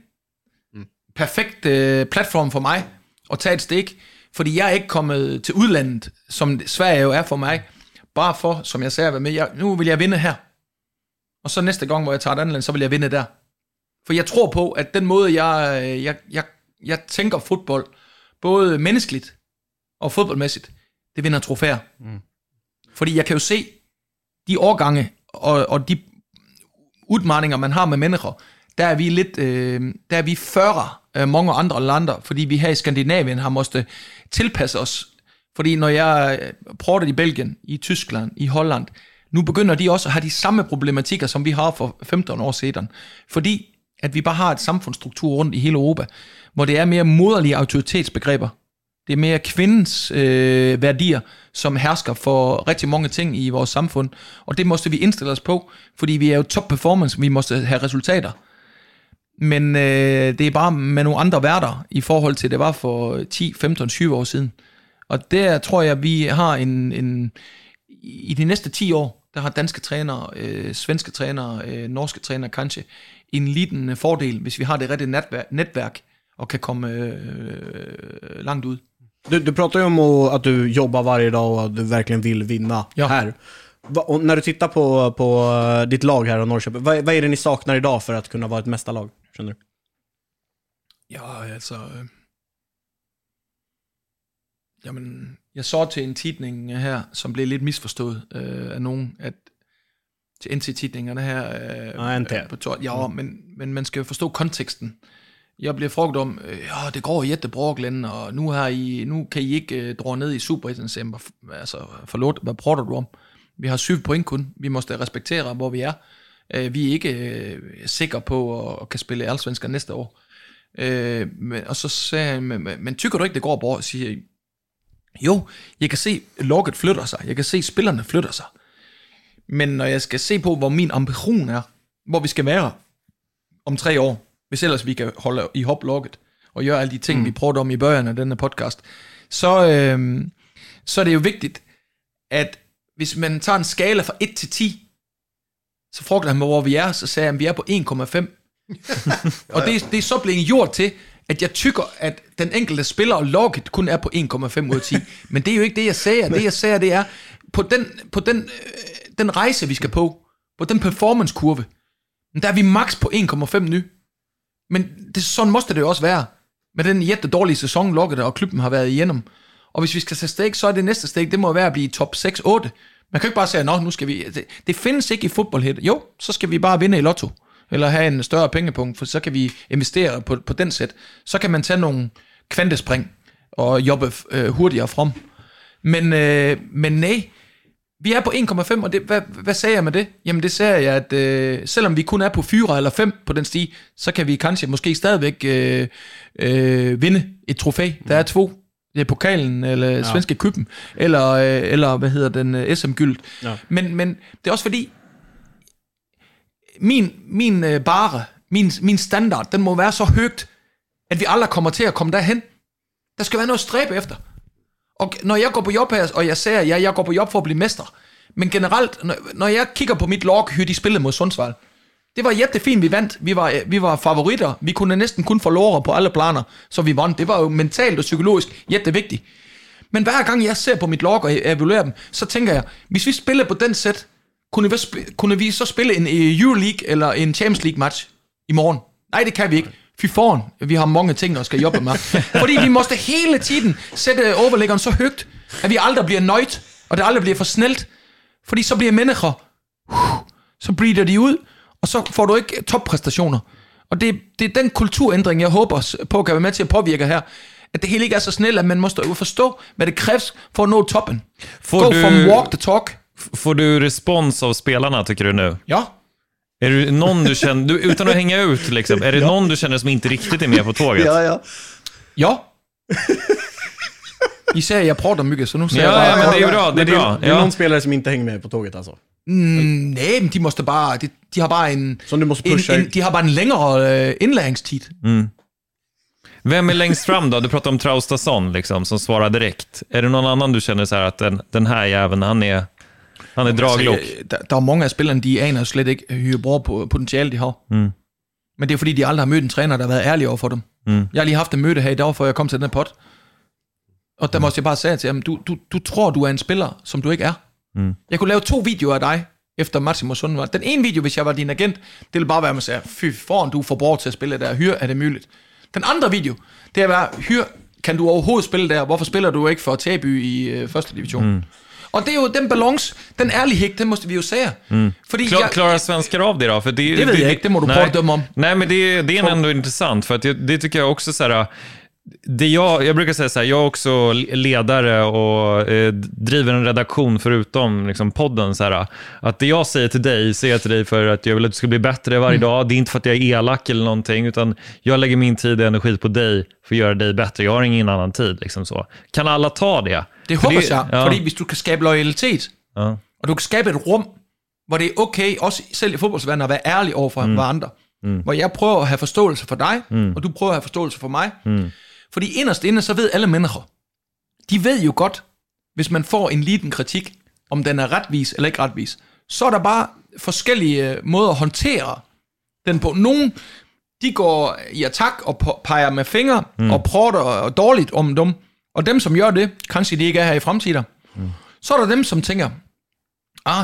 Perfekt øh, platform for mig at tage et stik, fordi jeg er ikke kommet til udlandet, som Sverige jo er for mig, bare for, som jeg sagde, med, jeg, nu vil jeg vinde her, og så næste gang, hvor jeg tager et andet land, så vil jeg vinde der. For jeg tror på, at den måde, jeg, jeg, jeg, jeg tænker fodbold, både menneskeligt og fodboldmæssigt, det vinder trofæer. Mm. Fordi jeg kan jo se de årgange og, og de udmaninger, man har med mennesker, der er vi lidt, øh, der er vi fyrre øh, mange andre lande, fordi vi her i Skandinavien har måttet tilpasse os. Fordi når jeg prøver i Belgien, i Tyskland, i Holland, nu begynder de også at have de samme problematikker, som vi har for femten år siden. Fordi at vi bare har et samfundsstruktur rundt i hele Europa, hvor det er mere moderlige autoritetsbegreber. Det er mere kvindens øh, værdier, som hersker for rigtig mange ting i vores samfund. Og det måste vi indstille os på, fordi vi er jo top performance, vi måste have resultater. Men øh, det er bare med nogle andre værter i forhold til, det var for ti, femten, tyve år siden. Og der tror jeg, vi har en, en i de næste ti år, der har danske trænere, øh, svenske trænere, øh, norske trænere kanskje, en liten fordel, hvis vi har det rigtige netværk, netværk og kan komme øh, langt ud. Du, du pratar ju om att du jobbar varje dag och att du verkligen vill vinna ja. här. Va, och när du tittar på, på ditt lag här i Norrköping, vad, vad är det ni saknar idag för att kunna vara ett mästarlag, känner du? Ja, altså... Øh, jamen, jeg så til en tidning her, som blev lidt misforstået øh, af nogen, at til N T-tidningerne her... Øh, ja, N T. På tår, ja, mm. men, men man skal jo forstå konteksten. Jeg bliver frugt om, øh, ja, det går jättebra, Glenn, og nu, har I, nu kan I ikke øh, drage ned i Superettan, altså forlåt, hvad prøver du om? Vi har syv point kun, vi måste respektere, hvor vi er. Øh, vi er ikke øh, sikre på at, at kan spille Allsvenskan næste år. Øh, men, og så sagde jeg, men, men tykker du ikke, det går bra? Siger jeg, jo, jeg kan se, logget flytter sig, jeg kan se, spillerne flytter sig. Men når jeg skal se på, hvor min ambition er, hvor vi skal være om tre år, hvis ellers vi kan holde i hop logget, og gøre alle de ting, mm. vi prøvede om i børjen af denne podcast, så, øh, så er det jo vigtigt, at hvis man tager en skala fra et til ti, så frugter han mig, hvor vi er, så sagde han, at vi er på en komma fem. Og det, det er så blevet gjort til, at jeg tykker, at den enkelte spiller og logget kun er på en komma fem ud af ti. Men det er jo ikke det, jeg siger. Det, jeg siger, det er, på den, på den, øh, den rejse, vi skal på, på den performance-kurve, der er vi max på en komma fem nu. Men det, sådan måste det jo også være. Med den jætte dårlige sæson, logget og klubben har været igennem. Og hvis vi skal tage steg, så er det næste steg, det må være at blive top seks otte. Man kan ikke bare sige, nå, nu skal vi... Det, det findes ikke i fodboldhit. Jo, så skal vi bare vinde i lotto. Eller have en større pengepunkt, for så kan vi investere på, på den sæt. Så kan man tage nogle kvantespring og jobbe øh, hurtigere frem. Men, øh, men nej, vi er på en komma fem, og det, hvad, hvad sagde jeg med det? Jamen det sagde jeg, at øh, selvom vi kun er på fire eller fem på den sti, så kan vi kanskje måske stadigvæk øh, øh, vinde et trofæ. Der er to. Det er pokalen, eller ja. Svenske Kuppen, eller, øh, eller hvad hedder den, øh, S M-gyld. Ja. Men, men det er også fordi, min, min øh, bare, min, min standard, den må være så højt, at vi aldrig kommer til at komme derhen. Der skal være noget at stræbe efter. Og når jeg går på job her, og jeg siger, ja, jeg går på job for at blive mester, men generelt, når, når jeg kigger på mit log, hør de spillede mod Sundsvall, det var jättefint, vi vandt. Vi var, vi var favoritter. Vi kunne næsten kun forlore på alle planer, så vi vandt. Det var jo mentalt og psykologisk jättevigtigt. Men hver gang jeg ser på mit log og evaluerer dem, så tænker jeg, hvis vi spiller på den sæt, kunne vi, kunne vi så spille en Euroleague eller en Champions League match i morgen? Nej, det kan vi ikke. Fy foran, vi har mange ting at skal jobbe med. Fordi vi måste hele tiden sætte overlæggeren så højt, at vi aldrig bliver nøjt, og det aldrig bliver for snelt. Fordi så bliver mennesker, så breeder de ud, og så får du ikke toppræstationer. Og det, det er den kulturændring, jeg håber på kan være med til at påvirke her. At det hele ikke er så snelt, at man måste jo forstå, hvad det kræves for at nå toppen. Får Go du, from walk the talk. Får du respons av spelarna, tycker du nu? Ja. Är det någon du känner, du, utan att hänga ut liksom, är det ja. någon du känner som inte riktigt är med på tåget? Ja, ja. Ja. I säger jag pratar mycket, så nu säger ja, jag... Ja, men det är bra, det är bra. Det är ja. någon spelare som inte hänger med på tåget alltså? Mm, nej, men de måste bara... De, de har bara en... Som du måste pusha en, en, de har bara en längre uh, inlärningstid. Mm. Vem är längst fram då? Du pratar om Traustason liksom, som svarar direkt. Är det någon annan du känner så här att den, den här jäveln, han är... Han er draglok. Altså, der, der er mange af spillerne, de aner slet ikke hur bra på potentiale de har. Mm. Men det er fordi, de aldrig har mødt en træner, der har været ærlig over for dem. Mm. Jeg har lige haft en møde her i dag, før jeg kom til den her pot. Og der mm. måste jeg bare sige til ham, du, du, du tror, du er en spiller, som du ikke er. Mm. Jeg kunne lave to videoer af dig, efter Massimo Sundvall. Den ene video, hvis jeg var din agent, det ville bare være, at man siger, fy foran, du er for bra til at spille der. Hyr, er det muligt? Den andre video, det er bare, hyr, kan du overhovedet spille der? Hvorfor spiller du ikke for Taby i øh, første division? Mm. Og det er jo den balance, den ærlighed, den måste vi jo säga. Mm. Klar, jag, klarar svenskar av det då? För det, det vet jag inte, det må du prata döma om. Nej, men det, det är ändå intressant, för att det, det tycker jag också så här... Det jag, jag brukar säga så här, jag är också ledare och eh, driver en redaktion förutom liksom, podden. Så här, att det jag säger till dig, säger jag till dig för att jag vill att du ska bli bättre varje mm. dag. Det är inte för att jag är elak eller någonting, utan jag lägger min tid och energi på dig för att göra dig bättre. Jag har ingen annan tid. Liksom så. Kan alla ta det? Det hoppas jag, ja. Fordi hvis du kan skabe loyalitet, ja. og du kan skabe et rum, hvor det er okay, også selv i fodboldsverdenen, at være ærlig over for mm. andre. Mm. Hvor jeg prøver at have forståelse for dig, mm. og du prøver at have forståelse for mig. Mm. Fordi inderst inde, så ved alle mennesker, de ved jo godt, hvis man får en liten kritik, om den er retvis eller ikke retvis, så er der bare forskellige måder at håndtere den på. Nogle, de går i attack og peger med fingre mm. og prater dårligt om dem, og dem, som gør det, kanskje de ikke er her i fremtiden. Mm. Så er der dem, som tænker, ah,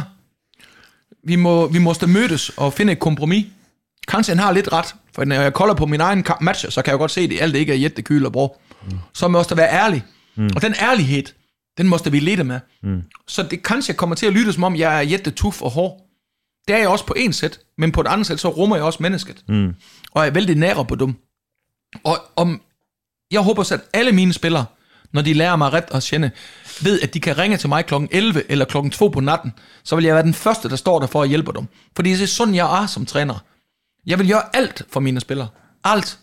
vi, må, vi måste mødes og finde et kompromis. Kanskje han har lidt ret, for når jeg kolder på min egen matcher, så kan jeg godt se, at det alt ikke er jættekyl og bra. Mm. Så måste være ærlig. Mm. Og den ærlighed, den måste vi lede med. Mm. Så det kanskje kommer til at lytte, som om jeg er jættetuff og hård. Det er jeg også på en sæt, men på et andet sæt, så rummer jeg også mennesket. Mm. Og er vældig nære på dem. Og om, jeg håber så, at alle mine spillere, når de lærer mig ret at kende, ved, at de kan ringe til mig klokken elleve eller klokken to på natten, så vil jeg være den første, der står der for at hjælpe dem. Fordi det er sådan, jeg er som træner. Jeg vil gøre alt for mine spillere. Alt.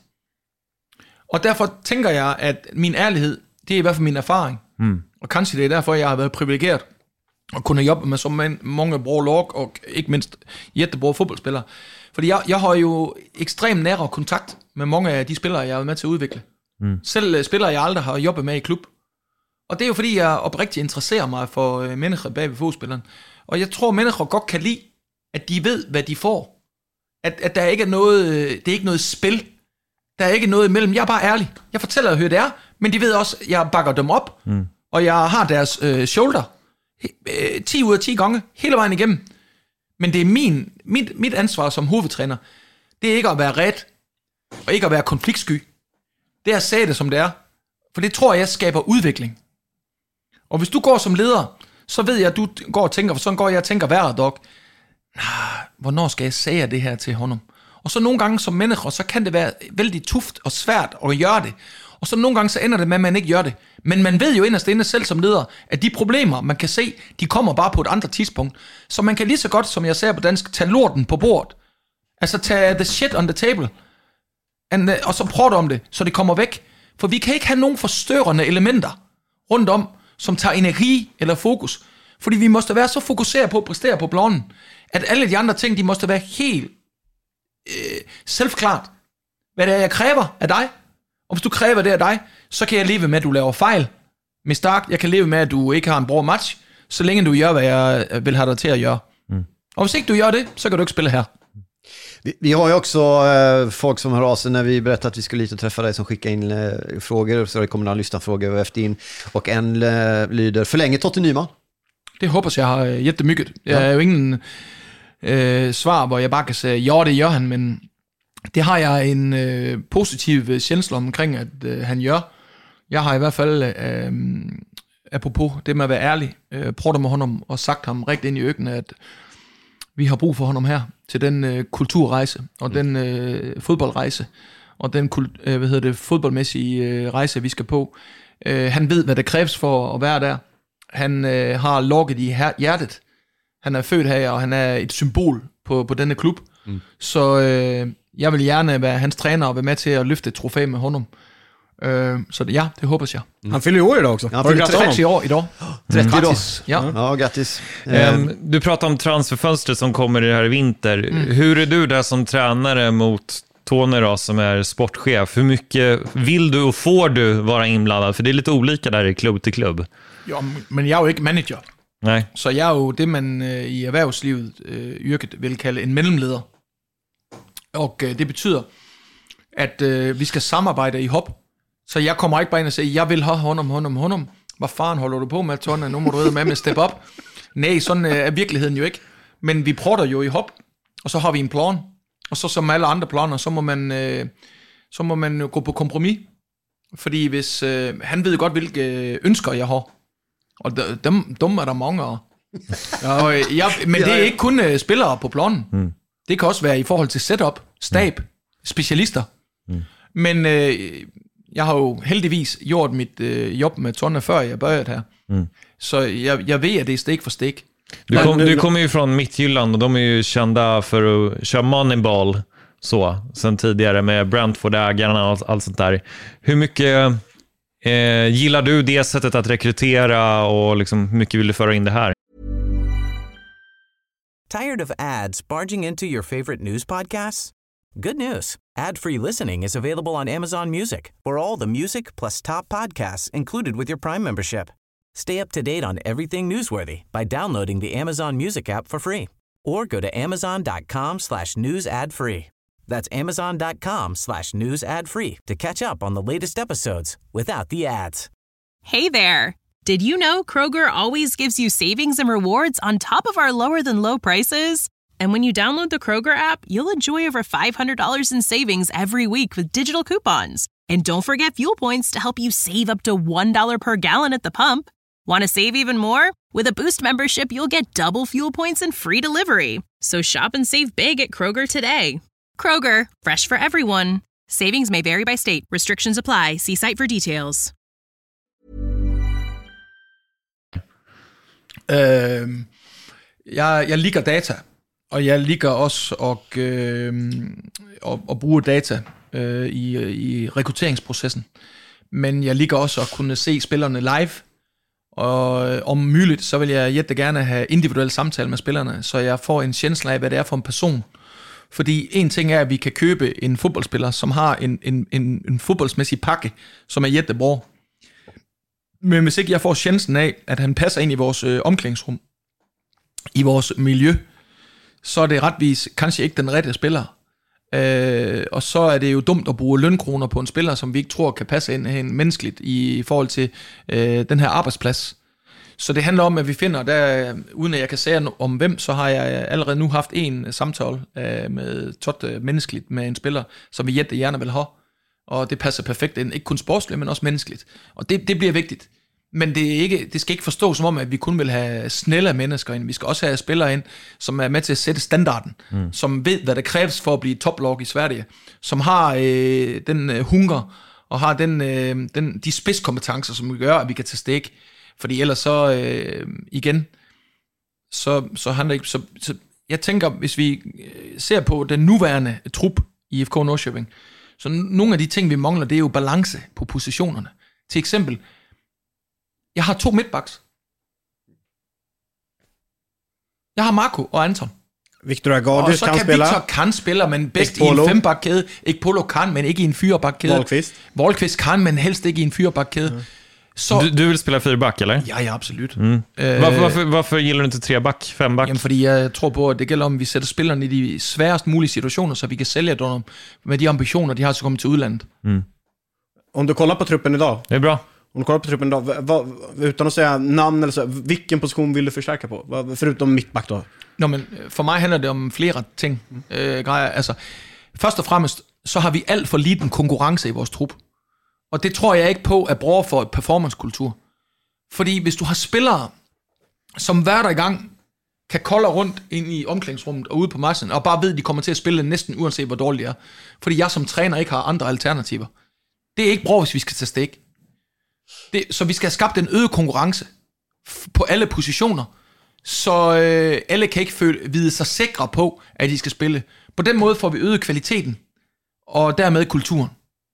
Og derfor tænker jeg, at min ærlighed, det er i hvert fald min erfaring. Mm. Og kanskje det er derfor, jeg har været privilegeret at kunne jobbe med så mange bra lag, og ikke mindst jättebra fodboldspillere. Fordi jeg, jeg har jo ekstremt nær kontakt med mange af de spillere, jeg har været med til at udvikle. Mm. Selv uh, spillere, jeg aldrig har jobbet med i klub. Og det er jo fordi, jeg oprigtigt interesserer mig for uh, mennesker bag ved fodspilleren. Og jeg tror, mennesker godt kan lide, at de ved, hvad de får. At, at der ikke er noget, uh, det er ikke noget spil. Der er ikke noget imellem. Jeg er bare ærlig. Jeg fortæller, hvad det er, men de ved også, at jeg bakker dem op. Mm. Og jeg har deres uh, shoulder uh, ti ud af ti gange, hele vejen igennem. Men det er min, mit, mit ansvar som hovedtræner. Det er ikke at være red, og ikke at være konfliktsky. Det er at sige det, som det er. For det tror jeg skaber udvikling. Og hvis du går som leder, så ved jeg, at du går og tænker, for sådan går jeg og tænker hver dog, nah, hvornår skal jeg sige det her til honom? Og så nogle gange som mennesker, så kan det være vældig tuft og svært at gøre det. Og så nogle gange så ender det med, at man ikke gør det. Men man ved jo inderst inde selv som leder, at de problemer, man kan se, de kommer bare på et andet tidspunkt. Så man kan lige så godt, som jeg siger på dansk, tage lorten på bordet. Altså tage the shit on the table. And, uh, og så prøve om det, så det kommer væk. For vi kan ikke have nogen forstørrende elementer rundt om, som tager energi eller fokus. Fordi vi måste være så fokuseret på at præstere på planen, at alle de andre ting, de måste være helt øh, selvklart. Hvad det er, jeg kræver af dig. Og hvis du kræver det af dig, så kan jeg leve med, at du laver fejl. Med Stark, jeg kan leve med, at du ikke har en bra match, så længe du gør, hvad jeg vil have dig til at gøre. Mm. Og hvis ikke du gør det, så kan du ikke spille her. Vi, vi har ju också eh, folk som hör av sig när vi berättar att vi skulle lite träffa dig som skickar in eh, frågor, så det kommer några lyssnarfrågor efter in. Och en eh, lyder, förlänge Totte Nyman? Det hoppas jeg har jättemycket. Jeg ja. er jo ingen øh, svar, hvor jeg bare kan sige, ja, det gør han, men det har jeg en øh, positiv kjensle omkring, at øh, han gør. Jeg har i hvert fald, øh, apropos det med at være ærlig, øh, prøvet med honom og sagt ham rigtig ind i økene, at vi har brug for honom her til den øh, kulturrejse og mm. den øh, fodboldrejse og den kult, øh, hvad hedder det, fodboldmæssige øh, rejse, vi skal på. Øh, han ved, hvad det kræves for at være der. Han øh, har logget i her- hjertet. Han er født her, og han er et symbol på, på denne klub. Mm. Så øh, jeg vil gerne være hans træner og være med til at løfte et trofæ med honom. Øh, så det, ja, det håber jeg. Mm. Han fyller ju år idag också. Han fyller trettio år idag. trettio grattis. Ja, mm. ja, grattis. Um, du pratar om transferfönstret som kommer i det här i vinter. Mm. Hur är du där som tränare mot Tony då, som är sportchef? Hur mycket vill du och får du vara inblandad? För det är lite olika där i klubb till klubb. Ja, men jeg er jo ikke manager. Nej. Så jeg er jo det, man øh, i erhvervslivet øh, yrket vil kalde en mellemleder. Og øh, det betyder, at øh, vi skal samarbejde i hop. Så jeg kommer ikke bare ind og siger, jeg vil have honom, honom, honom. Hvad faren holder du på med, Tony? Nu må du rede med med step up. Nej, sådan øh, er virkeligheden jo ikke. Men vi prøver jo i hop, og så har vi en plan. Og så som alle andre planer, så må man, øh, så må man gå på kompromis. Fordi hvis øh, han ved godt, hvilke ønsker jeg har. Og dem, dem er der mange af. Og, øh, jeg, men det er ikke kun øh, spillere på planen. Mm. Det kan også være i forhold til setup, stab, mm. specialister. Mm. Men øh, jeg har jo heldigvis gjort mit øh, job med Tony, før jeg började her. Mm. Så jeg, jeg ved, at det er stek for stek. Du, kom, du kommer ju från Midtjylland och de är ju kända för att köra Moneyball så, sen tidigare med Brentford-ägarna och allt, allt sånt där. Hur mycket eh, gillar du det sättet att rekrytera och liksom, hur mycket vill du föra in det här? Tired of ads barging into your favorite news podcasts? Good news. Ad-free listening is available on Amazon Music for all the music plus top podcasts included with your Prime membership. Stay up to date on everything newsworthy by downloading the Amazon Music app for free or go to amazon.com slash news ad free. That's amazon.com slash news ad free to catch up on the latest episodes without the ads. Hey there. Did you know Kroger always gives you savings and rewards on top of our lower than low prices? And when you download the Kroger app, you'll enjoy over five hundred dollars in savings every week with digital coupons. And don't forget fuel points to help you save up to one dollar per gallon at the pump. Want to save even more? With a Boost membership, you'll get double fuel points and free delivery. So shop and save big at Kroger today. Kroger, fresh for everyone. Savings may vary by state. Restrictions apply. See site for details. Øh, jeg, jeg liker data, og jeg liker også at, øh, at, at bruge data øh, i, i rekrutteringsprocessen. Men jeg liker også at kunne se spillerne live, og om muligt, så vil jeg jättegerne have individuelle samtaler med spillerne, så jeg får en kjensle af, hvad det er for en person. Fordi en ting er, at vi kan købe en fodboldspiller, som har en, en, en, en fodboldsmæssig pakke, som er Jette Borg. Men hvis ikke jeg får chancen af, at han passer ind i vores øh, omklædningsrum, i vores miljø, så er det retvis kanskje ikke den rette spiller. Øh, og så er det jo dumt at bruge lønkroner på en spiller, som vi ikke tror kan passe ind, ind menneskeligt i forhold til øh, den her arbejdsplads. Så det handler om, at vi finder, der, uden at jeg kan sige om hvem, så har jeg allerede nu haft en samtale øh, med tot øh, menneskeligt med en spiller, som vi Jette gerne vil have. Og det passer perfekt ind, ikke kun sportsligt, men også menneskeligt. Og det, det bliver vigtigt. Men det, er ikke, det skal ikke forstås som om, at vi kun vil have snelle mennesker ind. Vi skal også have spillere ind, som er med til at sætte standarden. Mm. Som ved, hvad der kræves for at blive toplog i Sverige. Som har øh, den øh, hunger, og har den, øh, den, de spidskompetencer, som gør, at vi kan tage stik. Fordi ellers så, øh, igen, så, så handler det ikke... Så, så jeg tænker, hvis vi ser på den nuværende trup i F K Norrköping, så nogle af de ting, vi mangler, det er jo balance på positionerne. Til eksempel, jeg har to midtbacks. Jeg har Marco og Anton. Victor Agardis kan, kan spille. Og så kan Victor kan spille, men bedst i en fembakkæde. Ikke Polo kan, men ikke i en fyrebakkæde. Wahlqvist. Wahlqvist kan, men helst ikke i en fyrebakkæde. Mm. Så, du, du vill spela fyraback, eller? Ja, ja, absolut. Mm. Uh, varför, varför, varför gillar du inte treback, femback? Jamen, fordi jeg tror på, at det gælder om, at vi sætter spillerne i de sværest mulige situationer, så vi kan sælge dem med de ambitioner, de har til at komme til udlandet. Mm. Om du kollar på truppen idag. Det är bra. Om du kollar på truppen idag, vad, utan att säga namn eller så, vilken position vill du förstärka på? Förutom mittback då? Nå, men for mig handler det om flere ting. Mm. Øh, grejer. Altså, først og fremmest, så har vi alt for liten konkurrence i vores trup. Og det tror jeg ikke på at bruge for et performancekultur. Fordi hvis du har spillere, som hver der i gang kan kolde rundt ind i omklædningsrummet og ude på marken, og bare ved, at de kommer til at spille næsten uanset hvor dårligt de er. Fordi jeg som træner ikke har andre alternativer. Det er ikke bra, hvis vi skal tage stik. Det, så vi skal have skabt en øget konkurrence på alle positioner, så øh, alle kan ikke føle, vide sig sikre på, at de skal spille. På den måde får vi øget kvaliteten, og dermed kulturen.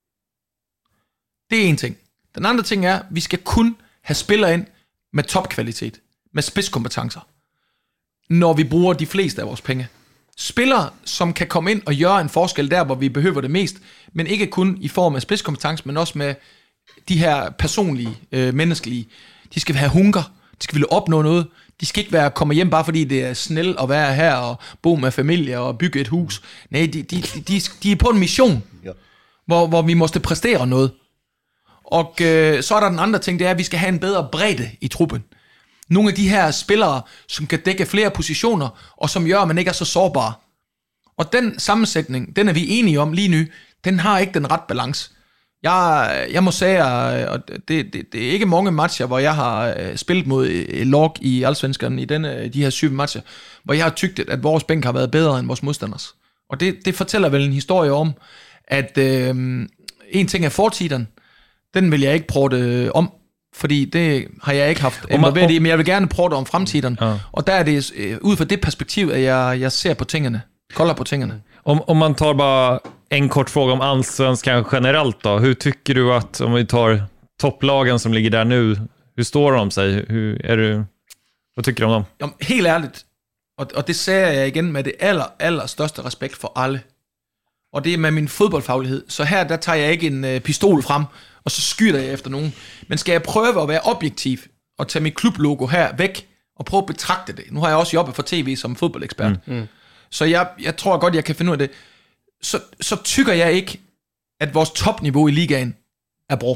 Det er en ting. Den andre ting er, at vi skal kun have spillere ind med topkvalitet, med spidskompetencer, når vi bruger de fleste af vores penge. Spillere, som kan komme ind og gøre en forskel der, hvor vi behøver det mest, men ikke kun i form af spidskompetence, men også med de her personlige, øh, menneskelige. De skal have hunger, de skal ville opnå noget, de skal ikke være komme hjem bare fordi det er snelt at være her og bo med familie og bygge et hus. Nej, de, de, de, de er på en mission, ja. hvor, hvor vi måste præstere noget. Og øh, så er der den andre ting, det er, at vi skal have en bedre bredde i truppen. Nogle af de her spillere, som kan dække flere positioner, og som gør, at man ikke er så sårbar. Og den sammensætning, den er vi enige om lige nu, den har ikke den ret balance. Jeg, jeg må sige, og det, det, det er ikke mange matcher, hvor jeg har spillet mod Lok i Allsvenskan i denne, de her syv matcher, hvor jeg har tygtet, at vores bænk har været bedre end vores modstanders. Og det, det fortæller vel en historie om, at øh, en ting er fortideren, den vil jeg ikke prøve om, fordi det har jeg ikke haft involveret i, men jeg vil gerne prøve om fremtiden. Ja. Og der er det øh, ud fra det perspektiv, at jeg, jeg ser på tingene, kolder på tingene. Om, om man tar bara en kort fråga om allsvenskan generellt då, hur tycker du att, om vi tar topplagen som ligger där nu, hur står de sig? Hur är du, vad tycker du om dem? Jamen, helt ærligt, og, og det siger jeg igen med det aller, aller største respekt for alle. Og det er med min fodboldfaglighed. Så her, der tager jeg ikke en øh, pistol frem, og så skyder jeg efter nogen. Men skal jeg prøve at være objektiv, og tage mit klublogo her væk, og prøve at betragte det. Nu har jeg også jobbet for tv som fodboldekspert. Mm. Mm. Så jeg, jeg tror godt, jeg kan finde ud af det. Så, så tykker jeg ikke, at vores topniveau i ligaen er bra.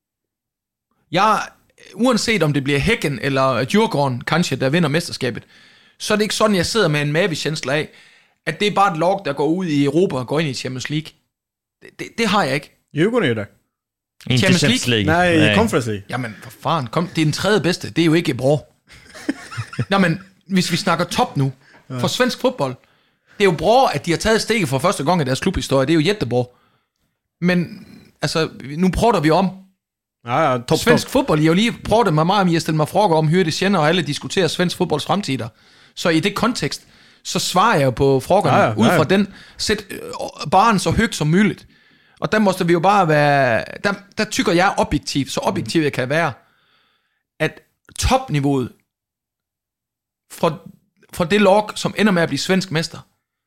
Jeg, uanset om det bliver Hækken eller Djurgården, kanskje, der vinder mesterskabet, så er det ikke sådan, jeg sidder med en mavekänsla af, at det er bare et lag, der går ud i Europa og går ind i Champions League. Det, det, det har jeg ikke. Djurgården er jo der. Champions League? League. Nej, Nej. Conference League. Jamen, for faren, kom, det er den tredje bedste. Det er jo ikke bra. Nå, men hvis vi snakker top nu, for svensk fodbold, det er jo bra, at de har taget stikket for første gang i deres klubhistorie. Det er jo jättebra. Men, altså, nu prøver vi om. Ja, ja, top, svensk top. fodbold, jeg har jo lige prøvet med mig, om jeg stiller mig frågor om, hur det kender, og alle diskuterer svensk fodbolds fremtider. Så i det kontekst, så svarer jeg jo på frågerne, ja, ja, ud fra ja. den, sæt baren så højt som muligt. Og der måste vi jo bare være, der, der tykker jeg objektivt, så objektivt jeg kan være, at topniveauet fra, fra det lag, som ender med at blive svensk mester,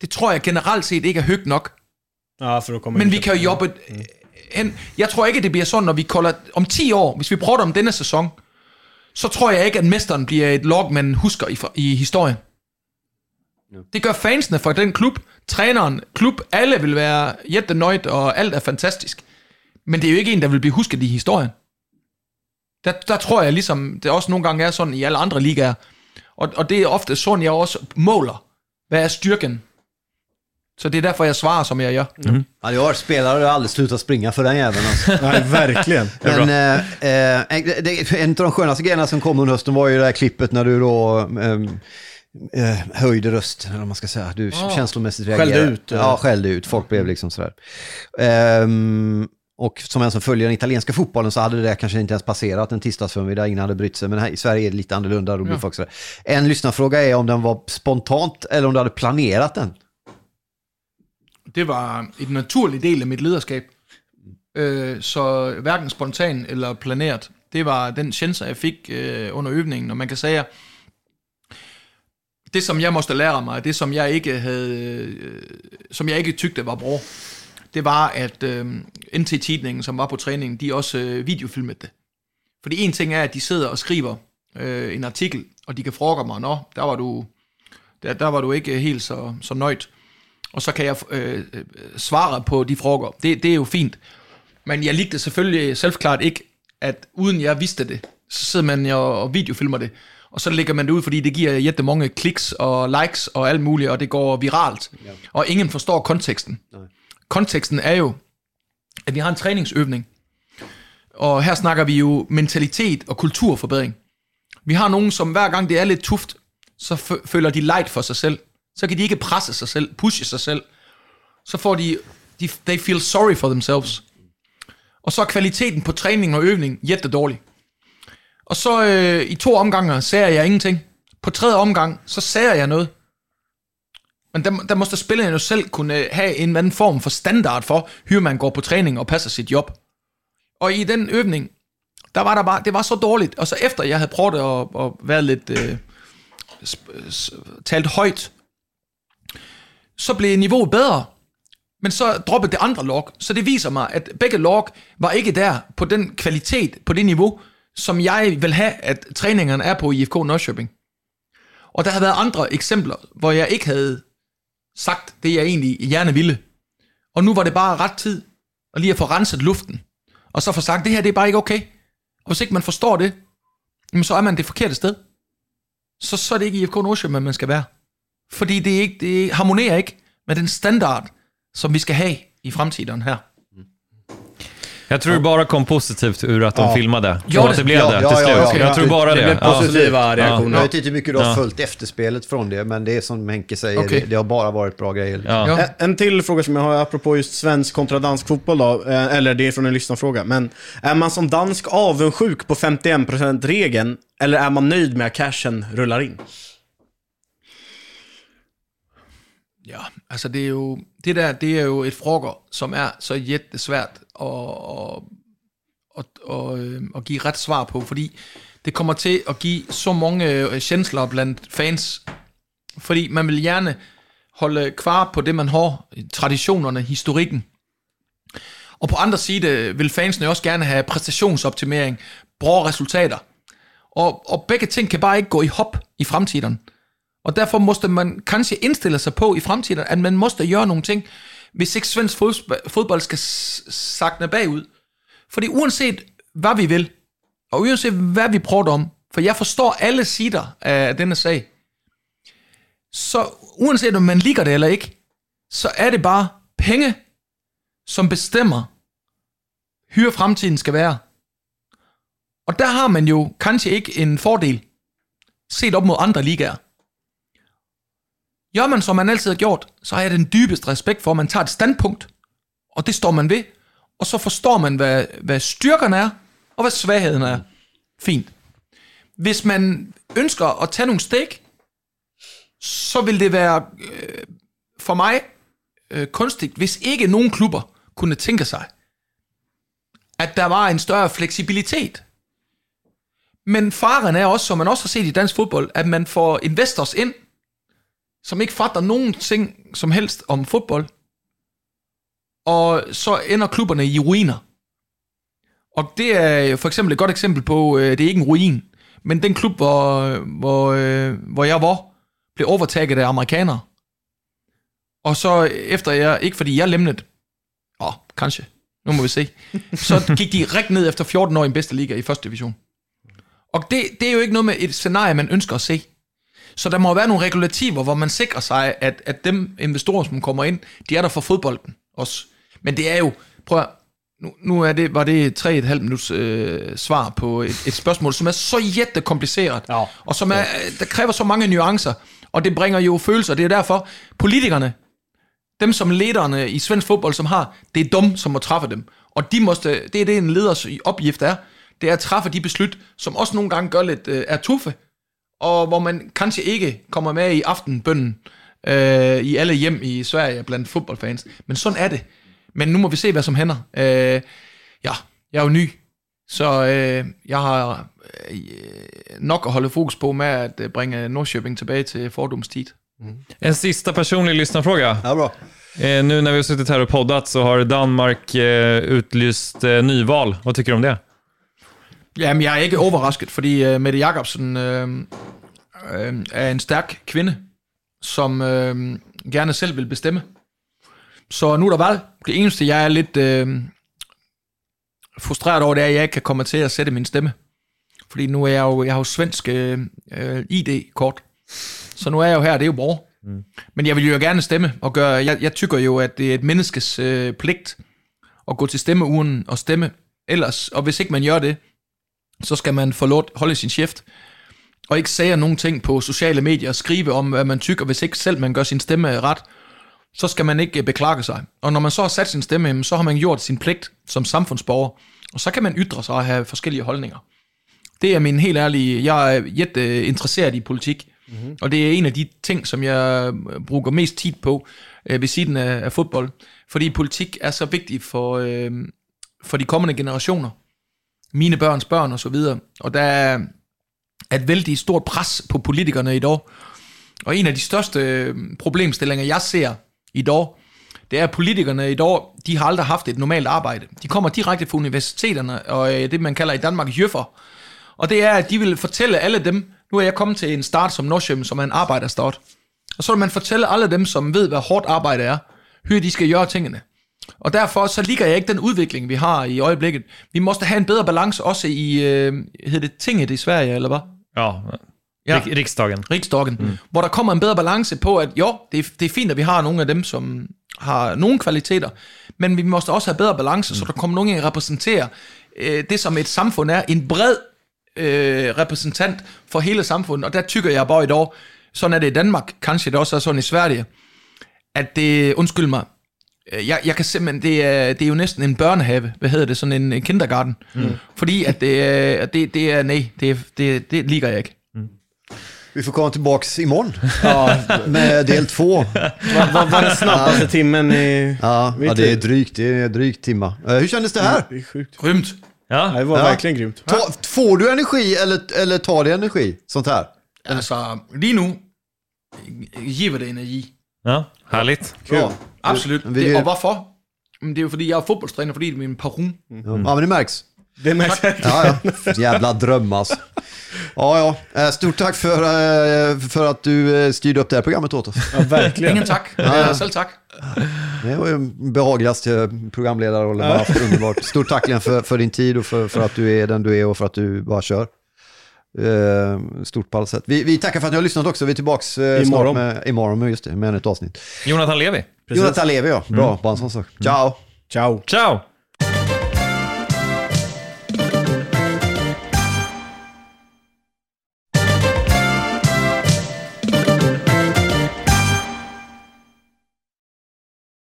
Det tror jeg generelt set ikke er højt nok. Ja, for at komme Men vi kan jo jobbe hen. Jeg tror ikke, det bliver sådan, når vi kolder om ti år, hvis vi prøver om denne sæson, så tror jeg ikke, at mesteren bliver et log, man husker i, i historien. Ja. Det gør fansene for den klub, træneren, klub, alle vil være jättenøjt, og alt er fantastisk. Men det er jo ikke en, der vil blive husket i historien. Der, der tror jeg ligesom, det også nogle gange er sådan i alle andre ligaer, og, og det er ofte sådan, jeg også måler. Hvad er styrken? Så det är därför jag svarar som jag gör. Mm. Ja, det har varit spelare och aldrig slutat springa för den jäveln alltså. Nej, verkligen. Men eh, eh, en av de skönaste grejerna som kom under hösten var ju det här klippet när du då eh, eh, höjde röst, eller vad man ska säga. Du oh. känslomässigt reagerade. Skällde ut. Ja, skällde ut. Folk blev liksom sådär. Eh, och som en som följer den italienska fotbollen så hade det där kanske inte ens passerat en tisdagsförmiddag, ingen hade brytt sig. Men här i Sverige är det lite annorlunda. Då blir ja. folk sådär. En lyssnarfråga är om den var spontant eller om du hade planerat den. Det var et naturlig del af mit lederskab. Øh, så hverken spontan eller planeret. Det var den chance, jeg fik øh, under øvningen. Og man kan sige, det som jeg måtte lære mig, det som jeg ikke havde, øh, som jeg ikke tykte var bra, det var, at øh, N T-tidningen, som var på træningen, de også øh, videofilmede det. Fordi en ting er, at de sidder og skriver øh, en artikel, og de kan fråga mig, nå, der var du, der, der var du ikke helt så, så nøjt. Og så kan jeg øh, svare på de frågor. Det, det er jo fint. Men jeg ligte selvfølgelig selvklart ikke, at uden jeg vidste det, så sidder man jo og videofilmer det, og så lægger man det ud, fordi det giver jætte mange kliks og likes og alt muligt, og det går viralt. Ja. Og ingen forstår konteksten. Nej. Konteksten er jo, at vi har en træningsøvning, og her snakker vi jo mentalitet og kulturforbedring. Vi har nogen, som hver gang det er lidt tuft, så f- føler de light for sig selv. Så kan de ikke presse sig selv, pushe sig selv. Så får de, de they feel sorry for themselves. Og så er kvaliteten på træning og øvning jætte dårlig. Og så øh, i to omgange sagde jeg ingenting. På tredje omgang, så sagde jeg noget. Men der, der måste spillerne jo selv kunne have en anden form for standard for, hvor man går på træning og passer sit job. Og i den øvning, der var der bare, det var så dårligt. Og så efter jeg havde prøvet at, at være lidt øh, sp- sp- talt højt, så blev niveauet bedre, men så droppede det andre log. Så det viser mig, at begge log var ikke der på den kvalitet, på det niveau, som jeg vil have, at træningerne er på i I F K Norrköping. Og der har været andre eksempler, hvor jeg ikke havde sagt det, jeg egentlig gerne ville. Og nu var det bare ret tid, at lige at få renset luften, og så få sagt, det her det er bare ikke okay. Og hvis ikke man forstår det, så er man det forkerte sted. Så, så er det ikke i I F K Norrköping, man skal være. Fordi det, ikke, det harmonerer ikke med den standard, som vi ska ha i framtiden här. Jag tror det bara kom positivt ur att de ja. filmade. Ja, det, det blev ja, det ja, till slut. ja, ja, ja. Jag tror bara det. Det blev positiva ja. reaktioner. Jag vet inte hur mycket du har ja. följt efterspelet från det, men det är som Henke säger, okay. det, det har bara varit bra grejer. Liksom. Ja. Ja. En till fråga som jag har apropå just svensk kontra dansk fotboll då, eller det är från en lyssnarfråga, men är man som dansk avundsjuk på femtioen procent-regeln eller är man nöjd med att cashen rullar in? Ja, altså det er jo det der, det er jo et frågor som er så jättesvært at, at, at, at, at give ret svar på, fordi det kommer til at give så mange känslor blandt fans, fordi man vil gerne holde kvar på det man har, traditionerne, historikken. Og på andre side vil fansene også gerne have præstationsoptimering, bra resultater. Og, og begge ting kan bare ikke gå i hop i fremtiden. Og derfor måste man kanskje indstille sig på i fremtiden, at man måste gøre nogle ting, hvis ikke svensk fodbold skal sakne bagud. Fordi uanset hvad vi vil, og uanset hvad vi prøver om, for jeg forstår alle sider af denne sag, så uanset om man liker det eller ikke, så er det bare penge, som bestemmer, hvor fremtiden skal være. Og der har man jo kanskje ikke en fordel, set op mod andre ligaer. Gør man, som man altid har gjort, så har jeg den dybeste respekt for, at man tager et standpunkt, og det står man ved, og så forstår man, hvad, hvad styrkerne er, og hvad svagheden er. Fint. Hvis man ønsker at tage nogle stik, så vil det være øh, for mig øh, kunstigt, hvis ikke nogen klubber kunne tænke sig, at der var en større fleksibilitet. Men faren er også, som man også har set i dansk fodbold, at man får investors ind, som ikke fatter nogen ting som helst om fodbold, og så ender klubberne i ruiner. Og det er for eksempel et godt eksempel på, det er ikke en ruin, men den klub, hvor, hvor, hvor jeg var, blev overtaget af amerikanere. Og så efter jeg, ikke fordi jeg lemnede, åh, kanskje, nu må vi se, så gik de rigtig ned efter fjorten år i den bedste liga i første division. Og det, det er jo ikke noget med et scenarie, man ønsker at se. Så der må være nogle regulativer, hvor man sikrer sig, at, at dem investorer, som kommer ind, de er der for fodbolden også. Men det er jo, prøv at, nu, nu er det, var det tre og et halvt minuts øh, svar på et, et spørgsmål, som er så jættekompliceret, ja. Og som er, der kræver så mange nuancer, og det bringer jo følelser. Det er derfor, politikerne, dem som lederne i svensk fodbold, som har, det er dem, som må træffe dem. Og de måste, det er det, en leders opgift er, det er at træffe de beslut, som også nogle gange gør lidt øh, er tuffe, og hvor man kanskje ikke kommer med i aftenbønnen øh, i alle hjem i Sverige blandt fodboldfans. Men sådan er det. Men nu må vi se, hvad som hænder. Øh, ja, jeg er jo ny, så øh, jeg har øh, nok at holde fokus på med at bringe Norrköping tilbage til fordomstid. Mm. En sista personlig lyssnarfråga. Ja, bra. Eh, nu när vi har suttit här och poddat så har Danmark eh, utlyst eh, nyval. Vad tycker du om det? Jamen, jeg er ikke overrasket, fordi uh, Mette Jakobsen uh, uh, er en stærk kvinde, som uh, gerne selv vil bestemme. Så nu er der valg. Det eneste, jeg er lidt uh, frustreret over, det er, at jeg ikke kan komme til at sætte min stemme. Fordi nu er jeg jo, jeg har jo svensk uh, I D-kort. Så nu er jeg jo her, det er jo borger. Mm. Men jeg vil jo gerne stemme og gøre, jeg, jeg tykker jo, at det er et menneskes uh, pligt at gå til stemmeugen og stemme ellers. Og hvis ikke man gør det, så skal man få lov at holde sin shift, og ikke sige nogen ting på sociale medier, og skrive om, hvad man tykker, hvis ikke selv man gør sin stemme ret, så skal man ikke beklage sig. Og når man så har sat sin stemme, så har man gjort sin pligt som samfundsborger, og så kan man ytre sig og have forskellige holdninger. Det er min helt ærlige, jeg er jet interesseret i politik, mm-hmm. og det er en af de ting, som jeg bruger mest tid på øh, ved siden af, af fodbold, fordi politik er så vigtigt for, øh, for de kommende generationer. Mine børns børn og så videre. Og der er et vældig stort pres på politikerne i dag. Og en af de største problemstillinger, jeg ser i dag, det er, at politikerne i dag, de har aldrig haft et normalt arbejde. De kommer direkte fra universiteterne, og det man kalder i Danmark jøffer. Og det er, at de vil fortælle alle dem, nu er jeg kommet til en start som Norrköping, som er en arbejderstart. Og så vil man fortælle alle dem, som ved, hvad hårdt arbejde er, hvordan de skal gøre tingene. Og derfor så ligger jeg ikke den udvikling, vi har i øjeblikket. Vi måste have en bedre balance også i, øh, hedder det tinget i Sverige, eller hvad? Ja, ja. Rik- riksdagen. Riksdagen, mm. hvor der kommer en bedre balance på, at jo, det er, det er fint, at vi har nogle af dem, som har nogle kvaliteter, men vi måste også have bedre balance, mm. så der kommer nogen, der repræsenterer øh, det, som et samfund er, en bred øh, repræsentant for hele samfundet, og der tykker jeg bare i dag, sådan er det i Danmark, kanskje det også er sådan i Sverige, at det, undskyld mig, Jeg, jeg kan simpelthen, det er, det er jo næsten en børnehave, hvad hedder det, sådan en, en kindergarten, mm. fordi at det er, det, det er nej, det, det, det ligger jeg ikke. Mm. Vi får komma tillbaks imorgon ja, med del två. Vad var, var det snabbaste timmen i... Ja, ja, det är drygt, det är drygt timma. Uh, hur kändes det här? Det är sjukt. Grymt. Ja, det var ja. verkligen grymt. Ta, får du energi eller, eller tar det energi, sånt här? Altså, lige nu giver det energi. Ja, härligt. Ja, absolut. Det, og hvorfor? Det er jo fordi, jeg er fodboldstræner, fordi det er min parun. Mm. Ja, men det märks. Det märks. Ja, ja. Jävla dröm alltså. Ja, ja. Stort tack för, för att du styrde upp det här programmet åt oss. Ja, verkligen. Ingen tack. Ja. Selv tack. Det var ju behagligaste programledarrollen man haft, underbart. Stort tack Glenn för, för din tid och för, för att du är den du är och för att du bara kör. Uh, stort på alla sätt. Vi, vi tackar för att ni har lyssnat också. Vi är tillbaks uh, imorgon. snart med, imorgon just det, med ett avsnitt. Jonathan Levi. Jonathan Levi, ja. Bra, mm. Bara en sån sak. Ciao. Ciao. Ciao.